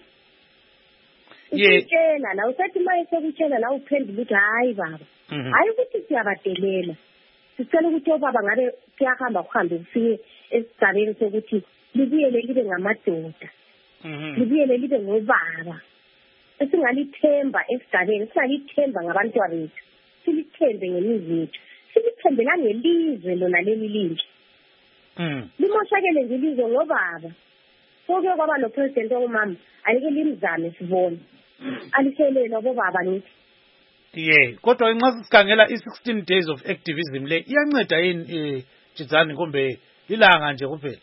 ukutshela la usathi maye sekutshela la uphendula ukuthi hayi baba hayi ukuthi siyabadelela sicela ukuthi obaba ngabe siyahamba kuhambe kufike esigabeni sokuthi libuyele libe ngamadoda libuyele libe ngobaba esingalithemba esigabeni singalithemba ngabantwana bethu silithembe ngemizi yethu silithembe langelizwe lona leli linje limoshakele nje ilizwe ngobaba soke kwaba nopresident ongumama ayike limzame sibone alihlelele obaba nithi kodwa nxa sikhangela i-16 days of activism le iyanceda yini Jizani kumbe ilanga nje kuphela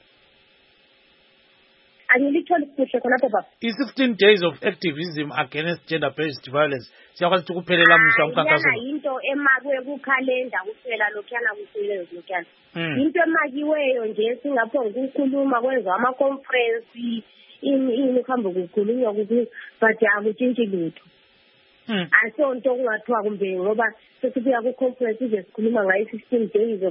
angilitholi kuhle khonapho baba i-16 days of activism against gender-based violence siyakwazi ukuthi kuphelela mhla umkhankaso into emakwe kukhalenda kuphela lokhuyana kuhlelwe lokhuyana into emakiweyo nje singaphonga ukukhuluma kwenza ama-conference ini kuhambe kukhulunywa ukuthi but akutshintshi lutho asonto kungathiwa kumbe ngoba sesibuya ku-conference ize sikhuluma ngayo 16 days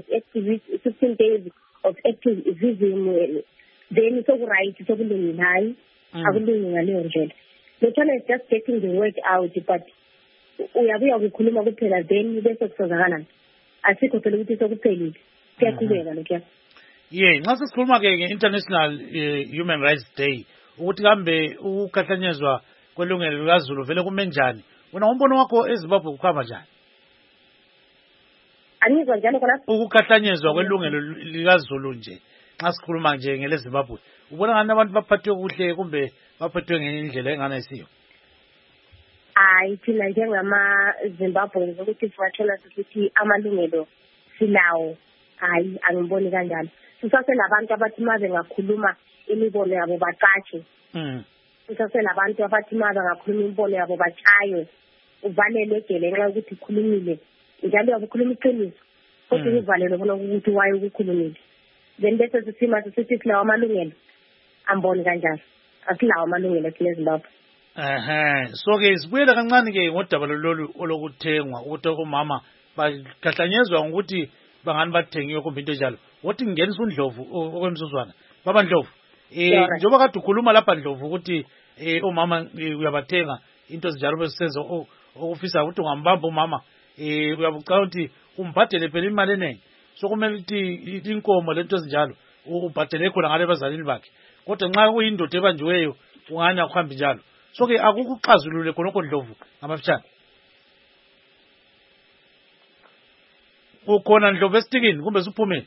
of activism then soku-right sokulungile hayi akulungi ngaleyo ndlela lokhana is just getting the word out but uyabuya kukhuluma kuphela then bese kusozakalani asikho phela ukuthi sokuphelile kuyaqhubeka lokhuya nxa sesikhuluma-ke nge-International Human Rights Day ukuthi kambe ukukhahlanyezwa kwelungelo likaZulu vele kume njani wena umbono wakho eZimbabwe kuhamba njani anizwa njalo khona ukukhahlanyezwa kwelungelo likaZulu nje nxa sikhuluma nje ngele Zimbabwe ubona ngani abantu baphathwe kuhle kumbe baphathwe ngendlela engana isiyo hayi thina njengama-Zimbabwe ukuthi siwathola sithi amalungelo silawo hayi angiboni kanjalo sisaselabantu abathi ma bengakhuluma imibono yabo baqatshe sisaselabantu abathi ma bengakhuluma imibono yabo batshaywe uvalelwe egele nxa ukuthi ukhulumile njalo uyabe ukhuluma iqiniso kodwa uvalelwe bona ukuthi waye ukukhulumile then bese sisima sisithi silawo amalungelo amboni kanjalo asilawo amalungelo thina eZimbabwe so-ke sibuyele kancane-ke ngodaba lolu olokuthengwa ukuthi omama bakhahlanyezwa ngokuthi bangani bathengiwe kumbe into njalo wothi ngingenisa uNdlovu okwemsuzwana baba Ndlovu njengoba kade ukhuluma lapha Ndlovu ukuthi omama uyabathenga into ezinjalo besisenza okufisa ukuthi ungambamba umama uyabucala ukuthi umbhadele phela imali enengi so kumele ukuthi inkomo lento ezinjalo ubhadele khona ngale bazalini bakhe kodwa nxa kuyindoda ebanjiweyo ungani akuhambi njalo so-ke akukuxazulule khonokho Ndlovu ngamafitshane ukhona Ndlovu esitikini kumbe suphumele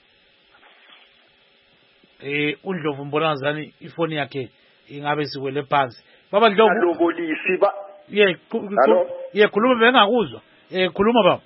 uNdlovu mbona ngazani ifoni yakhe ingabe siwele phansi baba Ndlovu alobolisi ba khuluma bengakuzwa khuluma baba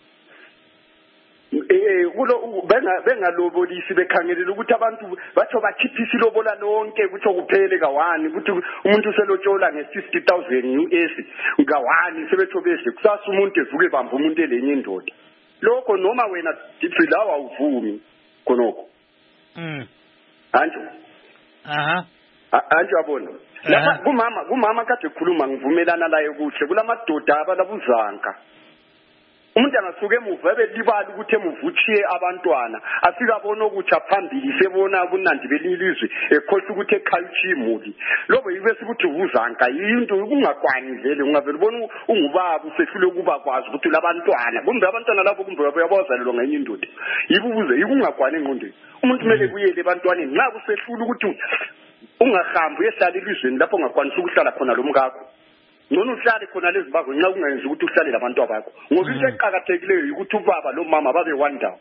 bengalobolisi bekhangelele ukuthi abantu batho bakhiphisa ilobola lonke kuthi kuphele kawani ukuthi umuntu uselotshola nge-50,000 US kawani sebetho bese kusasa umuntu evuke bamba umuntu elenye indoda lokho noma wena dithi lawa awuvumi khonokho anjo anjabona lapha kumama kade ekhuluma ngivumelana laye kuhle kulamadoda abalabuzanka umuntu angasuke emuva ebelibala ukuthi emuvutshiye abantwana asikabona ukuthi aphambili sebona kunandi belilizwe ekhohle ukuthi ekhayuthi imuli lobo yibe sikuthi uzanka into kungakwani vele ungavela ubona ungubaba usehlule kuba kwazi ukuthi labantwana kumbe abantwana lapho kumbe bayabazalelwa ngenye indoda yibubuze yikungakwani engqondweni umuntu kumele kuyele ebantwaneni nxa kusehlule ukuthi ungahambi uyehlala elizweni lapho ungakwanisa ukuhlala khona lo mkakho noma uhlale khona lezi bakho nxa kungenzi ukuthi uhlale labantu bakho ngoba into eqhakathekileyo ukuthi ubaba lo mama babe one down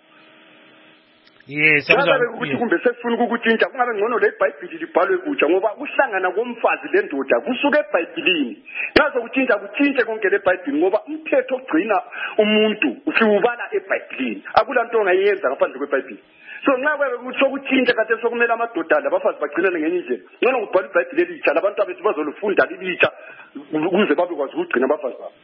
yes ukuthi kumbe sesifuna ukukutshintsha kungabe ngcono le iBhayibheli libhalwe kutsha ngoba uhlangana komfazi lendoda kusuka eBhayibhelini nazo kutshintsha kutshintshe konke le iBhayibheli ngoba umthetho ogcina umuntu usiubala eBhayibhelini akulanto ongayenza ngaphandle kweBhayibheli so nxa kwebe sokutshintsha kade sokumela amadoda labafazi bagcinane ngenye indlela ngcono kubhala iBhayibheli elitsha labantu abethu bazolufunda lilitsha ukuze babe kwazi ukugcina abafazi babo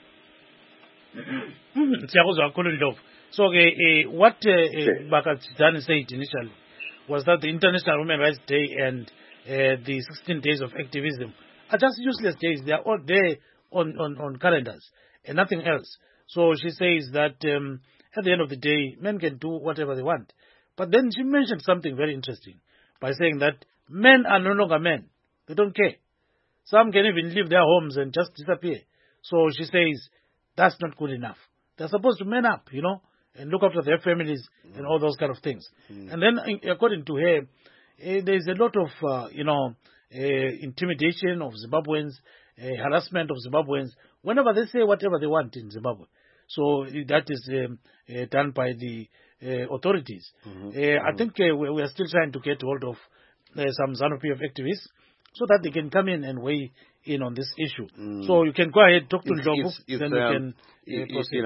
siyakuzwa kakhulu Ndlovu. So what Bakazidani said initially was that the International Women's Rights Day and the 16 days of activism are just useless days. They are all there on calendars and nothing else. So she says that at the end of the day, men can do whatever they want. But then she mentioned something very interesting by saying that men are no longer men. They don't care. Some can even leave their homes and just disappear. So she says that's not good enough. They're supposed to man up, and look after their families and all those kind of things. And then, according to her, there's a lot of, intimidation of Zimbabweans, harassment of Zimbabweans, whenever they say whatever they want in Zimbabwe. So that is done by the authorities. I think we are still trying to get hold of some ZANU-PF activists so that they can come in and weigh in on this issue. So you can go ahead, talk to Ndlovu, then we can proceed.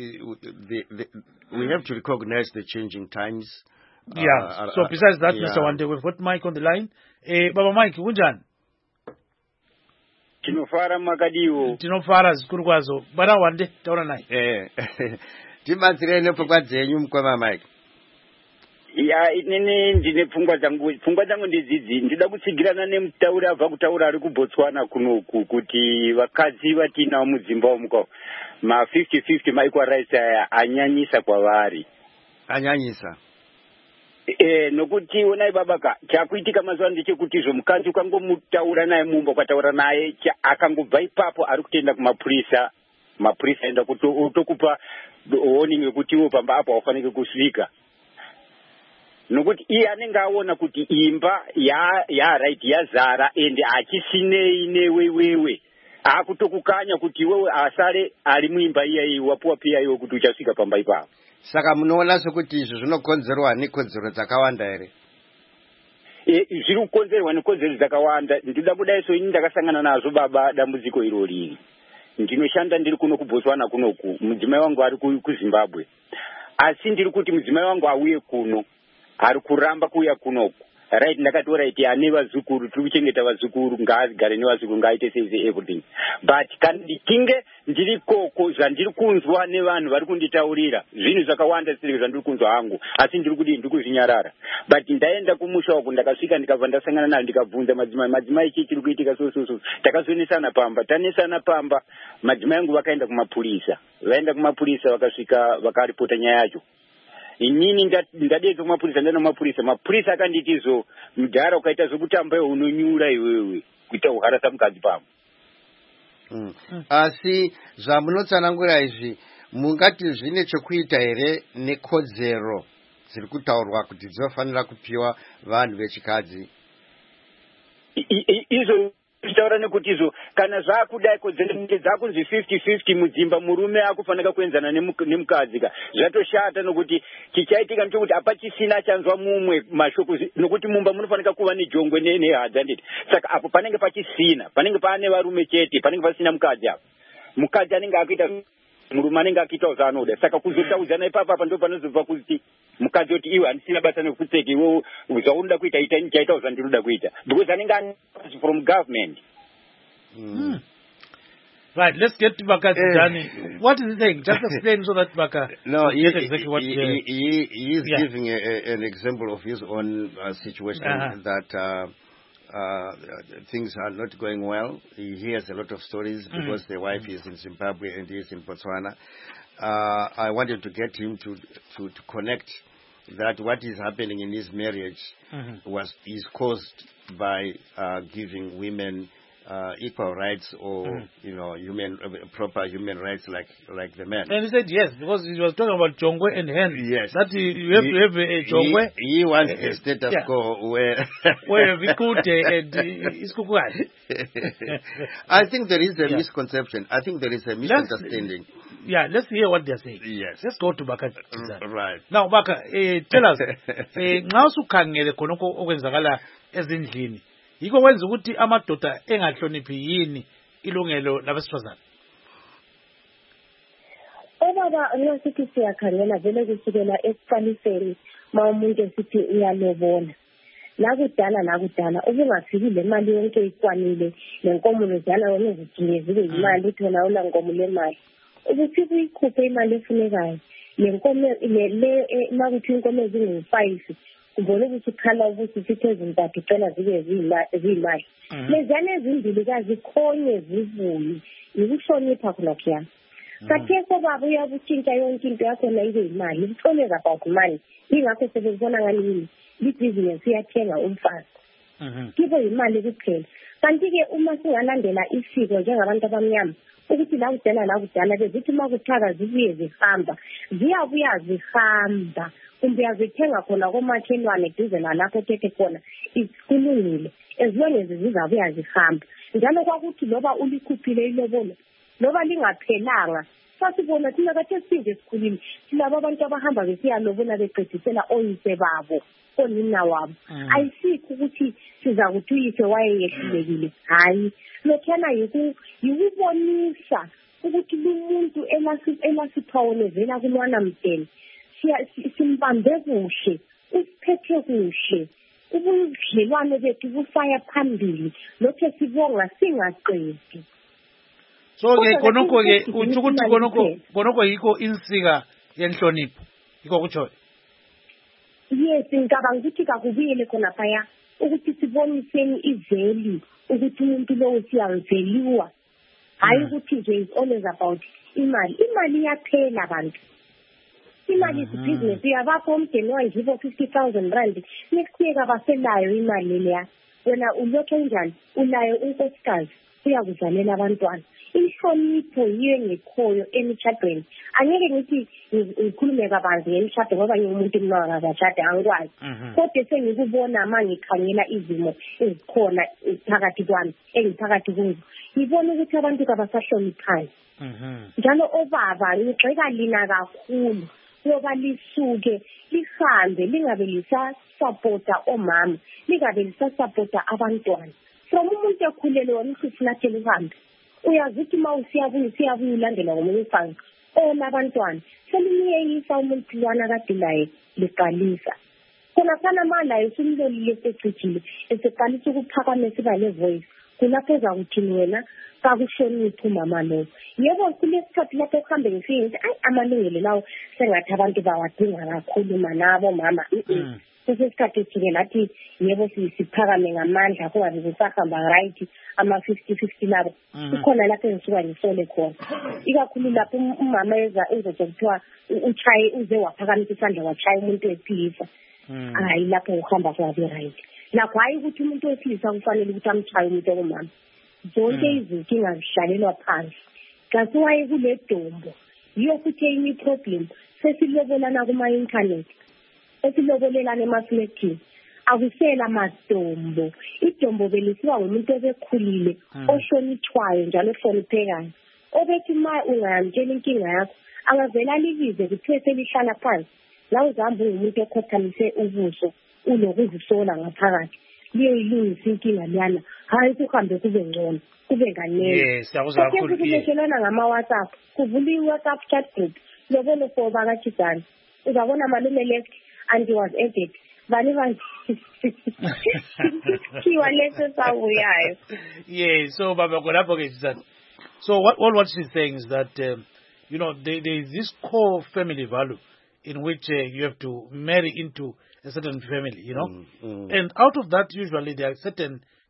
We have to recognize the changing times. So besides that, Mr. Wande, we've got Mike on the line. Baba Mike, kunjani? Tinofara makadiwo. Tinofara zikuru kwazo. Bada Wande, taona naye. Tibatsirene pfungwa dzenyu mukoma Mike. Ya inene ndine pfungwa dzangu ndedzidzi ndida kutsigirana nemutauri abva kutaura ari kuBotswana kunoku kuti vakadzi vatina mudzimba muko ma 50-50 ma equal rights anyanyisa kwavari anyanyisa nokuti onai babaka chakuitika mazuva ndechekuti mukadzi ukangomutaura naye mumba ukataura naye akangobva ipapo ari kutoenda kumapurisa mapurisa aenda kutokupa warning yekuti iwo pamba apo haufaniki kusvika nokuti iye anenge aona kuti imba right yazara ende achisinei newewewe akutokukanya kuti wewe asare ari muimba iyayi wapuwa pia iwe kuti uchasvika pamba ipapo. Saka munoona sokuti izvo zvinokonzerwa nekodzero dzakawanda ere? Zviri kukonzerwa nekodzero dzakawanda. Ndida kudaiso ini ndakasangana nazvo baba dambudziko irori. Ndinoshanda ndiri kuno kuBotswana kunoku. Mudzimai wangu ari kuZimbabwe. Asi ndiri kuti mudzimai wangu auye kuno. Ari kuramba kuuya kunoku. Right, ndakatora iti ane vazukuru tiri kuchengeta vazukuru ngaagare nevazukuru ngaaite seize everything. But kana ndichinge ndiri koko zvandiri kunzwa nevanhu vari kunditaurira zvinhu zvakawanda siri zvandiri kunzwa hangu asi ndiri kudii ndiri kuzvinyarara. But ndaenda kumusha uko ndakasvika ndikabva ndasangana naye ndikabvunza madzimai chii chiri kuitika so takazonesana pamba tanesana pamba madzimai angu vakaenda kumapurisa vaenda kumapurisa vakasvika vakaripota nyaya yacho. Inini ndadedza kumapurisa ndana mapurisa akanditizo mudhara ukaita zvokutamba iwe unonyura iwewe kuita kuharasa mukadzi pamwe. Asi zvamunotsanangura izvi mungati zvine chekuita here nekodzero dziri kutaurwa kuti dzinofanira kupiwa vanhu vechikadzi? Izvo taura nekuti izvo kana zvakudai kodzero dzakunzi 50-50 mudzimba murume akufanira kuenzana nemukadzi ka zvatoshata nokuti chichaitika ndokuti apachisina chanzwa mumwe mashoko nokuti mumba munofanira kuva nejongwe nehadza ndeti saka apo panenge pachisina panenge pane varume chete panenge pasina mukadzi apo mukadzi anenge akuita murume anenge akiita zvaanoda saka kuzotaudzana ipapo apa ndo panozobva kuti mukadzi kuti iwe handisina basa nekutseka iwe zvaunoda kuita ita nichaitawo zvandinoda kuita because anenge from government. Right, let's get to Bakazidani. What is he saying? Just explain so that Baka gets exactly what he is giving an example of his own situation that things are not going well. He hears a lot of stories because the wife is in Zimbabwe and he is in Botswana. I wanted to get him to connect that what is happening in his marriage is caused by giving women equal rights or proper human rights like the men. And he said yes, because he was talking about Jongwe and Hen. Yes, that you have to have a Jongwe. He wants a status quo where Vikute and Iskukwai. I think there is a misconception. I think there is a misunderstanding. Let's hear what they're saying. Yes. Let's go to Baka. Right. Now, Baka, tell us, nxa usukhangele khonokho okwenzakala ezindlini, yiko kwenza ukuthi amadoda engahloniphi yini ilungelo labesifazane? Obaba ngasithi siyakhangela vele kusukela esiqaliseni ma umuntu esithi uyalobona. Nakudala ubungafiki le mali yonke ikwanile lenkomo lezana wena zidinge zibe imali thona ulankomo lemali. Ukuthi kuyikhuphe imali efunekayo lenkomo le makuthi inkomo ezingu-5 ubone ukuthi ukhala ukuthi sithe ezintathu cela zibe ziyimali. Lezana ezimbili kazikhonye zivuye yikuhlonipha khonokho. Katheko baba uyabutshintsha yonke into yakhona ibe imali. Uthoneza about money. Ingakho sebezibona ngani ibhizinesi iyathenga umfazi. Kibo imali kuphela. Kanti-ke uma singalandela isiko njengabantu abamnyama ukuthi la kudala bezithi uma kuthaka zibuye zihamba ziyabuya zihamba kumbe uyazithenga khona komakhelwane duze nalapho ethethe khona kulungile ezilongezi zizabuya zihamba njalo kwakuthi loba ulikhuphile ilobolo loba lingaphelanga sasibona thina kade sinje sikhulile silabo abantu abahamba besiyalobola beqedisela oyise babo onina wabo ayisikho ukuthi siza kuthi uyise wayeyehlulekile hayi lokhana yikubonisa ukuthi umuntu elasiphawolovela kulwana mdeni simbambe kuhle usiphethe kuhle ubudlelwane bethu busaya phambili lokho sibonga singaqedi. So ke konoko ke uthi ukuthi konoko yiko insika yenhlonipho yiko kutsho. Yes, ngicabanga ukuthi kakubuyele khona phaya ukuthi siboniseni iveli ukuthi umuntu lo siyaveliwa hayi ukuthi nje is always about imali iyaphela abantu. Imali is business. Uyabapha umdeni wangibo 50,000 rand next year kabaselayo imali leya wena ulokho njani unayo unkosikazi uyakuzalela abantwana. Inhlonipho yiyo engekhoyo emishadweni. Angeke ngithi ngikhulume kabanzi ngemishado ngoba ngiwumuntu mnakazashade angikwazi. Kodwa sengikubona uma ngikhangela izimo ezikhona phakathi kwami engiphakathi kuzo ngibona ukuthi abantu kabasahloniphani. Njalo obaba ngigxeka lina kakhulu ngoba lisuke lihambe lingabe lisasupporta omama lingabe lisasupporta abantwana. From umuntu ekhulele wona usifulathele uhambe uyazithi uma usiyabuya ulandela ngomunye umfazi onabantwana selimiyeyisa umuntu lwana kade laye liqalisa khona sana malayo simlolile secijile eseqalisa ukuphakamisa iba levoice kulapho ezakuthini wena kakuhloniphi umama lo. Yebo kulesikhathi lapho kuhambe ngifike ngithi amalungelo lawo sengathi abantu bawadinga kakhuluma nabo mama. Kusesikhathi sithile lathi yebo siphakame ngamandla kungabe kusahamba right ama-50-50 labo kukhona lapho engisuka ngisole khona ikakhulu lapho umama ezothi kuthiwa uchaye uze waphakamisa isandla wachaya umuntu wesilisa hayi lapho uhamba kungabi right. Lapho hayi ukuthi umuntu wesilisa kufanele ukuthi amchaye umuntu ongumama. Zonke izinkinga zihlalelwa phansi kasiwaye kule dombo yiyo futhi enye problem sesilobolana kuma-internet esilobolelana emasimekini akusela madombo. Idombo belisiwa ngumuntu obekhulile ohlonithwayo njalo ohloniphekayo obethi ma ungayamtshela inkinga yakho angavela alibize kuthiwe selihlala phansi la uzahamba ungumuntu okhothamise ubuso unokuzisola ngaphakathi liyoyilungisa inkinga liyana hayi kuhambe kube ngcono kube kanene. Kulekelana ngama-WhatsApp kuvula i-WhatsApp chat group lobolo for bakachidana uzabona malume left and he was added kiwa leso sabuyayo. Yeah, so Baba Golapho Chidana. So what she's saying is that there is this core family value in which you have to marry into a certain family, and out of that usually there are certain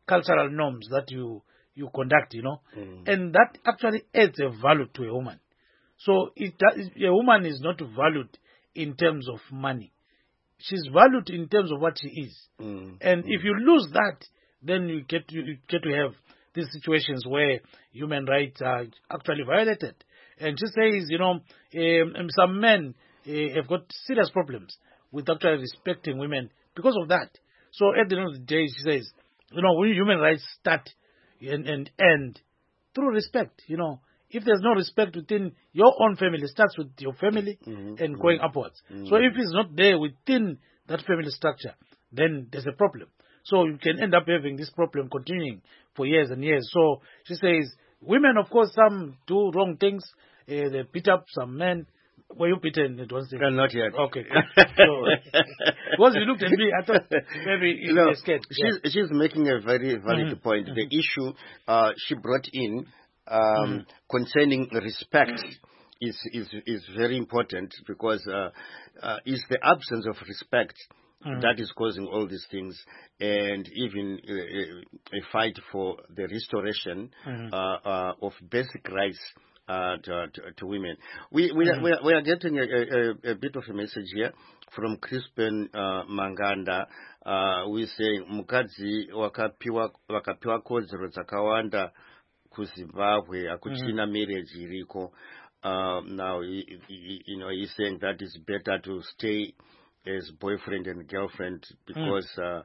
cultural norms that you conduct, and that actually adds a value to a woman. So a woman is not valued in terms of money. She's valued in terms of what she is. And if you lose that, then you get to have these situations where human rights are actually violated. And she says, some men have got serious problems with actually respecting women because of that. So at the end of the day, she says, when human rights start and end through respect, if there's no respect within your own family, it starts with your family and going upwards. So if it's not there within that family structure, then there's a problem. So you can end up having this problem continuing for years and years. So she says, women, of course, some do wrong things. They beat up some men. Were you beaten at one stage? Not yet. Okay. So, because you looked at me, I thought maybe you're scared. She's making a very valid point. The issue she brought in concerning respect is very important, because it's the absence of respect that is causing all these things, and even a fight for the restoration of basic rights to women. We are getting a bit of a message here from Crispin Manganda, who is saying mukadzi wakapiwa kodzero dzakawanda kuZimbabwe akuchina marriage iriko. Now he's saying that it's better to stay as boyfriend and girlfriend, because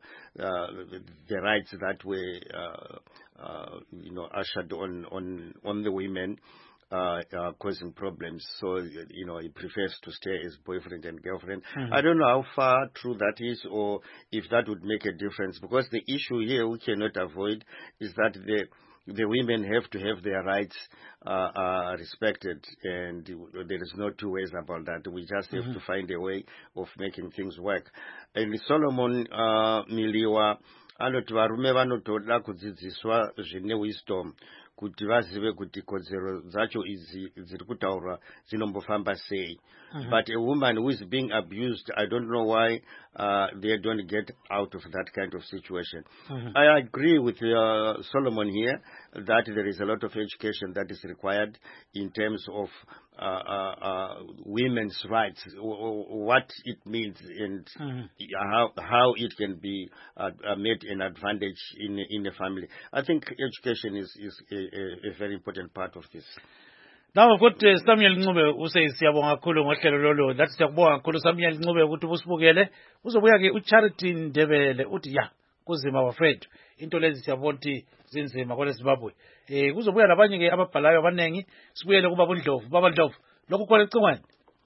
the rights that were ushered on the women causing problems. So, he prefers to stay as boyfriend and girlfriend. I don't know how far true that is, or if that would make a difference, because the issue here we cannot avoid is that the women have to have their rights respected, and there is no two ways about that. We just have to find a way of making things work. And Solomon Miliwa anoti varume vanotoda kudzidziswa zvine wisdom kuti vazive kuti kodzero dzacho idzi dziri kutaurwa dzinombofamba sei. But a woman who is being abused, I don't know why they don't get out of that kind of situation. I agree with Solomon here that there is a lot of education that is required in terms of women's rights, what it means, and how it can be made an advantage in the family. I think education is a very important part of this. Now I've got Samuel Ncube who says siyabonga kakhulu ngohlelo lolo. That's siyabonga kakhulu Samuel Ncube ukuthi usibukele. Uzobuya ke uCharity Ndebele uthi kuzima bafethu. Into lezi siyabona ukuthi zinzima kwele Zimbabwe. Kuzobuya labanye ke ababhalayo abanengi. Sibuyele kuba Ndlovu. Baba Ndlovu, lokho khona ecingweni.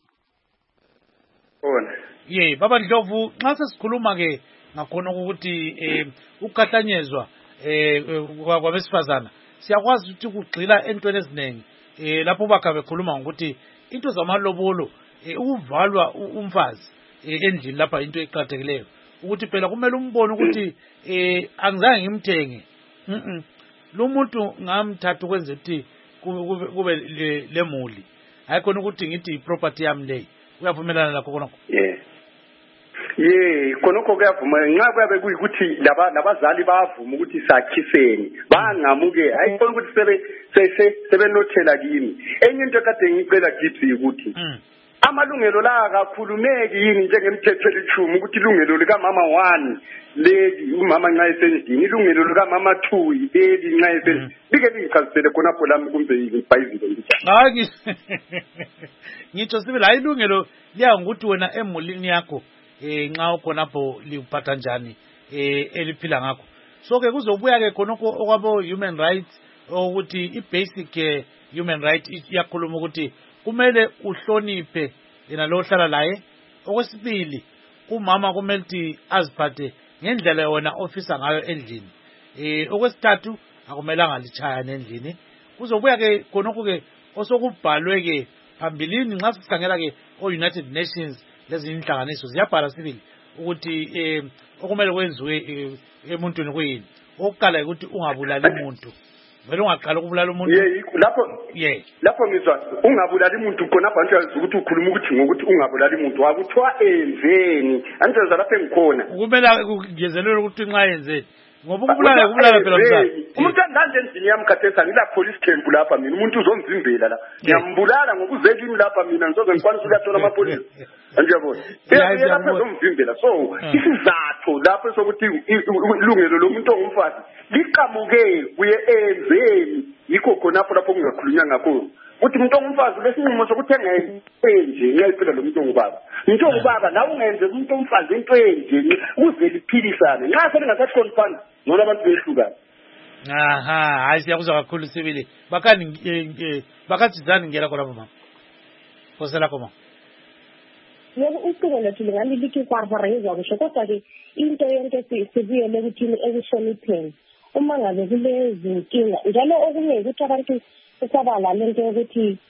Baba Ndlovu, nxa sesikhuluma ke ngakhona ukuthi ukukahlanyezwa kwabesifazana, siyakwazi ukuthi kugxila entweni eziningi. Lapho bakha bekhuluma ngokuthi into zamalobolo uvalwa umfazi endlini lapha into eqhathekileyo ukuthi phela kumele umbone ukuthi angizange ngimthenge, lo muntu ngamthatha ukwenza ukuthi kube lemuli, hayi khona ukuthi ngithi property yami leyo. Uyavumelana lakho konke? Khonokho kuyavuma nxa kuyabe kuyikuthi labazali bavuma ukuthi sakhiseni bangamuke, hayi khona ukuthi sebenothela kimi. Enye into kade ngicela kithi ukuthi amalungelo la kakhulumeki yini njengemthetho elithumi ukuthi ilungelo lika mama 1 leli umama nxa esendlini, ilungelo lika mama 2 leli nxa esendlini. Bike lingichazisele khonapho lami kumbe iBhayibheli njani. Hayi ngitsho sibili, hayi ilungelo liya ngokuthi wena emulini yakho nxa ukhonapho liuphatha njani eliphila ngakho. So ke kuzobuya ke khonokho okwabo human rights, ukuthi i-basic human right iyakhuluma ukuthi kumele uhloniphe yena lo hlala laye. Okwesibili, umama kumele ukuthi aziphathe ngendlela yona ofisa ngayo endlini. Okwesithathu, akumelanga lichayane endlini. Kuzobuya ke khonokho ke osokubhalwe ke phambilini nxa sikhangela ke o-United Nations lezi inhlanganiso ziyabhala sibili ukuthi okumele kwenziwe emuntwini kuyini. Okuqala ukuthi ungabulali umuntu. Vele ungaqala ukubulala umuntu. Lapho ngizwa ungabulali umuntu khona abantu yazi ukuthi ukhuluma ukuthi ngokuthi ungabulali umuntu wakuthiwa enzeni. Anjenza lapha engikhona. Kumele kungezelele ukuthi nxa yenzeni. ngoba ukubulala phela mzala umuntu anganje endlini yami khathesa ngila police camp lapha mina umuntu uzongivimbela la ngiyambulala ngokuzeka imi lapha mina ngizoze ngikwanisa ukuyathola amapolisi angiyabona lapha uzomvimbela so isizathu lapho sokuthi ilungelo lomuntu ongumfazi liqhamuke kuye enzeni yikho khonapho lapho kungakhulunywa ngakho uthi umuntu ongumfazi lesinqumo sokuthenga enje ngiyayiphila lo muntu ongubaba umuntu ongubaba nawe ungenze umuntu ongumfazi into enje uze liphilisane nxa selingasathi confund noma abantu behlukana hayi siyakuzwa kakhulu Sibili bakathizani ngela khona mama kosela koma yebo uqobo lethu ngalilikhi kwarvarezwa kusho kodwa-ke into yonke sibuyele ekuthini ekuhlonipheni uma ngabe kulezi nkinga njalo okunye ukuthi abantu usabala lento yokuthi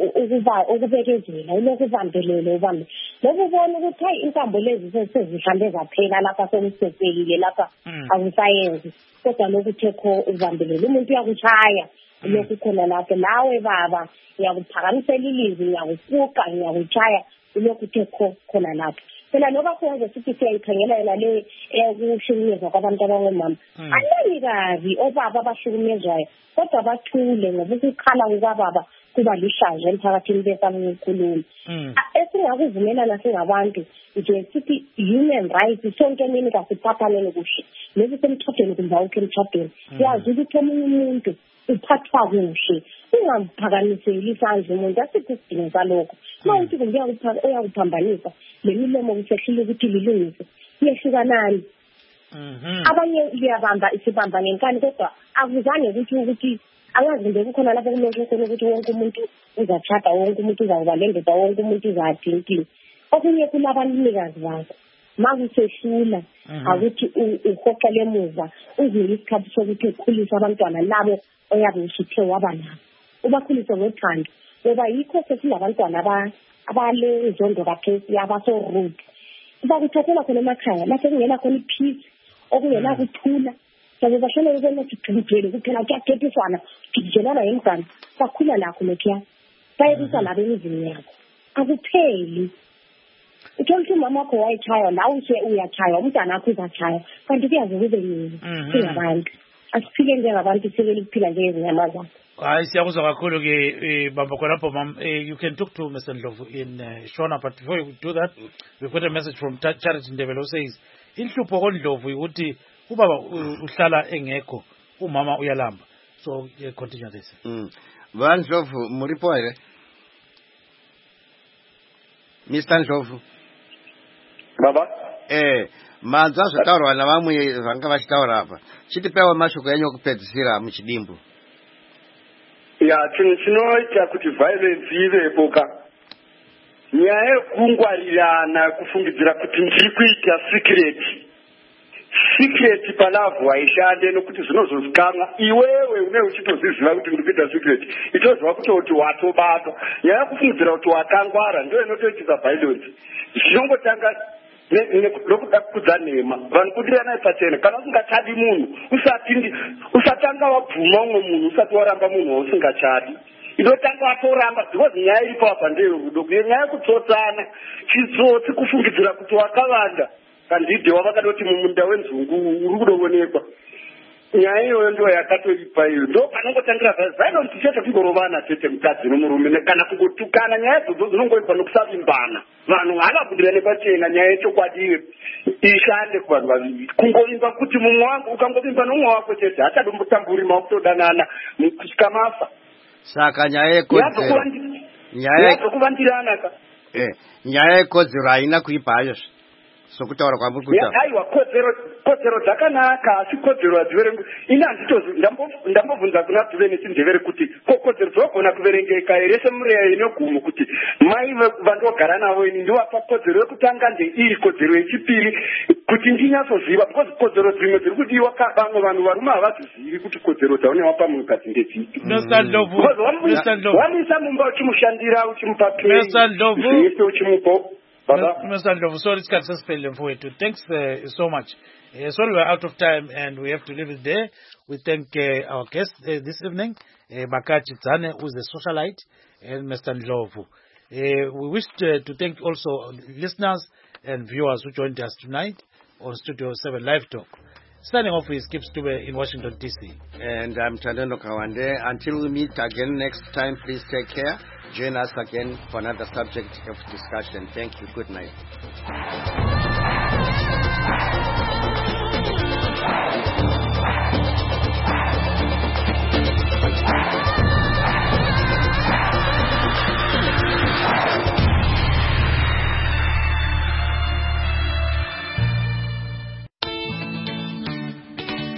ukubekezela ilokhu ubambelele ubambe ngoba ubona ukuthi hayi intambo lezi sezihambe zaphela lapha sokusesekile lapha akusayenzi kodwa lokhu thekho ubambelele umuntu uyakushaya lokhu khona lapho lawe baba ngiyakuphakamisela ilizwi ngiyakufuqa ngiyakushaya lokhu thekho khona lapho phela noba kwenze sithi siyayikhangela yena le eyokuhlukunyezwa kwabantu abangomama abanikazi obaba abahlukunyezwayo kodwa bathule ngoba ukukhala kukababa kuba lihlazo emphakathini besabukhuluma esingakuvumelana singabantu nje sithi human rights sonke nini kasiphathaneni kuhle lezi semthathweni kumbe awukho emthathweni yazi ukuthi omunye umuntu uphathwa kuhle ungamphakamiseli isandla umuntu asithi isidingo salokho uma uthi kumbe uyakuphambanisa le milomo kusehlile ukuthi lilungise iyehlukanani abanye liyabamba isibamba ngenkani kodwa akuzange ukuthi angazi nje kukhona lapho kumele khona ukuthi wonke umuntu uzathatha wonke umuntu uzawuba lendoda wonke umuntu uzadinki okunye kulabanikazi bakho makusehlula akuthi uhoqele emuva uzinike isikhathi sokuthi ukhulise abantwana labo oyabe usithe waba nabo ubakhulise ngothando ngoba yikho sesilabantwana abale izondo kaphesi abaso-rude bakuthathela khona emakhaya lapho kungena khona ipeace okungena kuthula sabe bashona ukubona sigcibhele kuphela kuyathethiswana gijelana yemgane bakhula lakho lokhuya bayebisa labo emizini yakho akupheli uthola ukuthi umama wakho wayitshaya nawe uyatshaya umntana wakho uzatshaya kanti kuyaze kube nini singabantu asiphile njengabantu sibele ukuphila njengezinyamazana hayi siyakuzwa kakhulu-ke bamba khonapho mam you can talk to Mr. Ndlovu in Shona, but before you do that we've got a message from Charity Ndebele who says inhlupho koNdlovu ukuthi ubaba uhlala engekho umama uyalamba so continue this Ndlovu muripo ere Mr. Ndlovu baba manza zvataurwa navamwe vanga vachitaura apa chitipewa mashoko enyu okupedzisira muchidimbu chinhu chinoita kuti violence ivepo nyaya yekungwarirana kufungidzira kuti ndiri kuita secret palavhu haishande nokuti zvinozozikamwa iwewe une uchitoziziva kuti uri kuita secret itoziva kutoti watobatwa nyaya yekufungidzira kuti wakangwara ndo inotoitisa violence zvinongotanga nokuda kukudza nhema vanhu kudiranai pachena kana usingachadi munhu usatanga wabvuma umwe munhu usati waramba munhu wausingachadi inotanga watoramba because nyaya iripo apa ndeyorudo kuye nyaya yekutsotsana chitsotsi kufungidzira kuti wakavanda kandidhe wavakatoti mumunda wenzungu uri kudoonekwa nyaya iyoyo ndo yakatoipa iyo ndo panongotangira violence chete kungorovana tete mukadzi nomurume kana kungotukana nyaya dzodzo dzinongoibva nokusavimbana vanhu havabudirane pachena nyaya yechokwadi ishande kuvanhu vaviri kungovimba kuti mumwe wangu ukangovimba nomumwe wako chete hachadombotamburi makutodanana kusvika mafa saka nyaya yekodzero yazokuvandirana nyaya yekodzero haina kuipa hayozve sokutaura kwamuri kuita aiwa kodzero dzakanaka asi kodzero hadzivere ini handitozi ndambobvunza kuna bhuve nechindevere kuti kodzero dzinogona kuverengeka here semureya inogumo kuti mai vandogara navo ini ndivapa kodzero yekutanga ndeiri kodzero yechipiri kuti ndinyatsoziva because kodzero dzimwe dziri kudiwa vamwe vanhu varume havadzizivi kuti kodzero dzaunewapa munhukadzi ndedzipi wamisa mumba uchimushandira uchimupa pezvese uchimupo Mr. Ndlovu, sorry, it's thanks so much. Sorry, we're out of time and we have to leave it there. We thank our guest this evening, Makachi Tsane, who's a socialite, and Mr. Ndlovu. We wish to thank also listeners and viewers who joined us tonight on Studio 7 Live Talk. Signing off is Skip Stube in Washington, D.C. And I'm Tandendo Kawande. Until we meet again next time, please take care. Join us again for another subject of discussion. Thank you. Good night.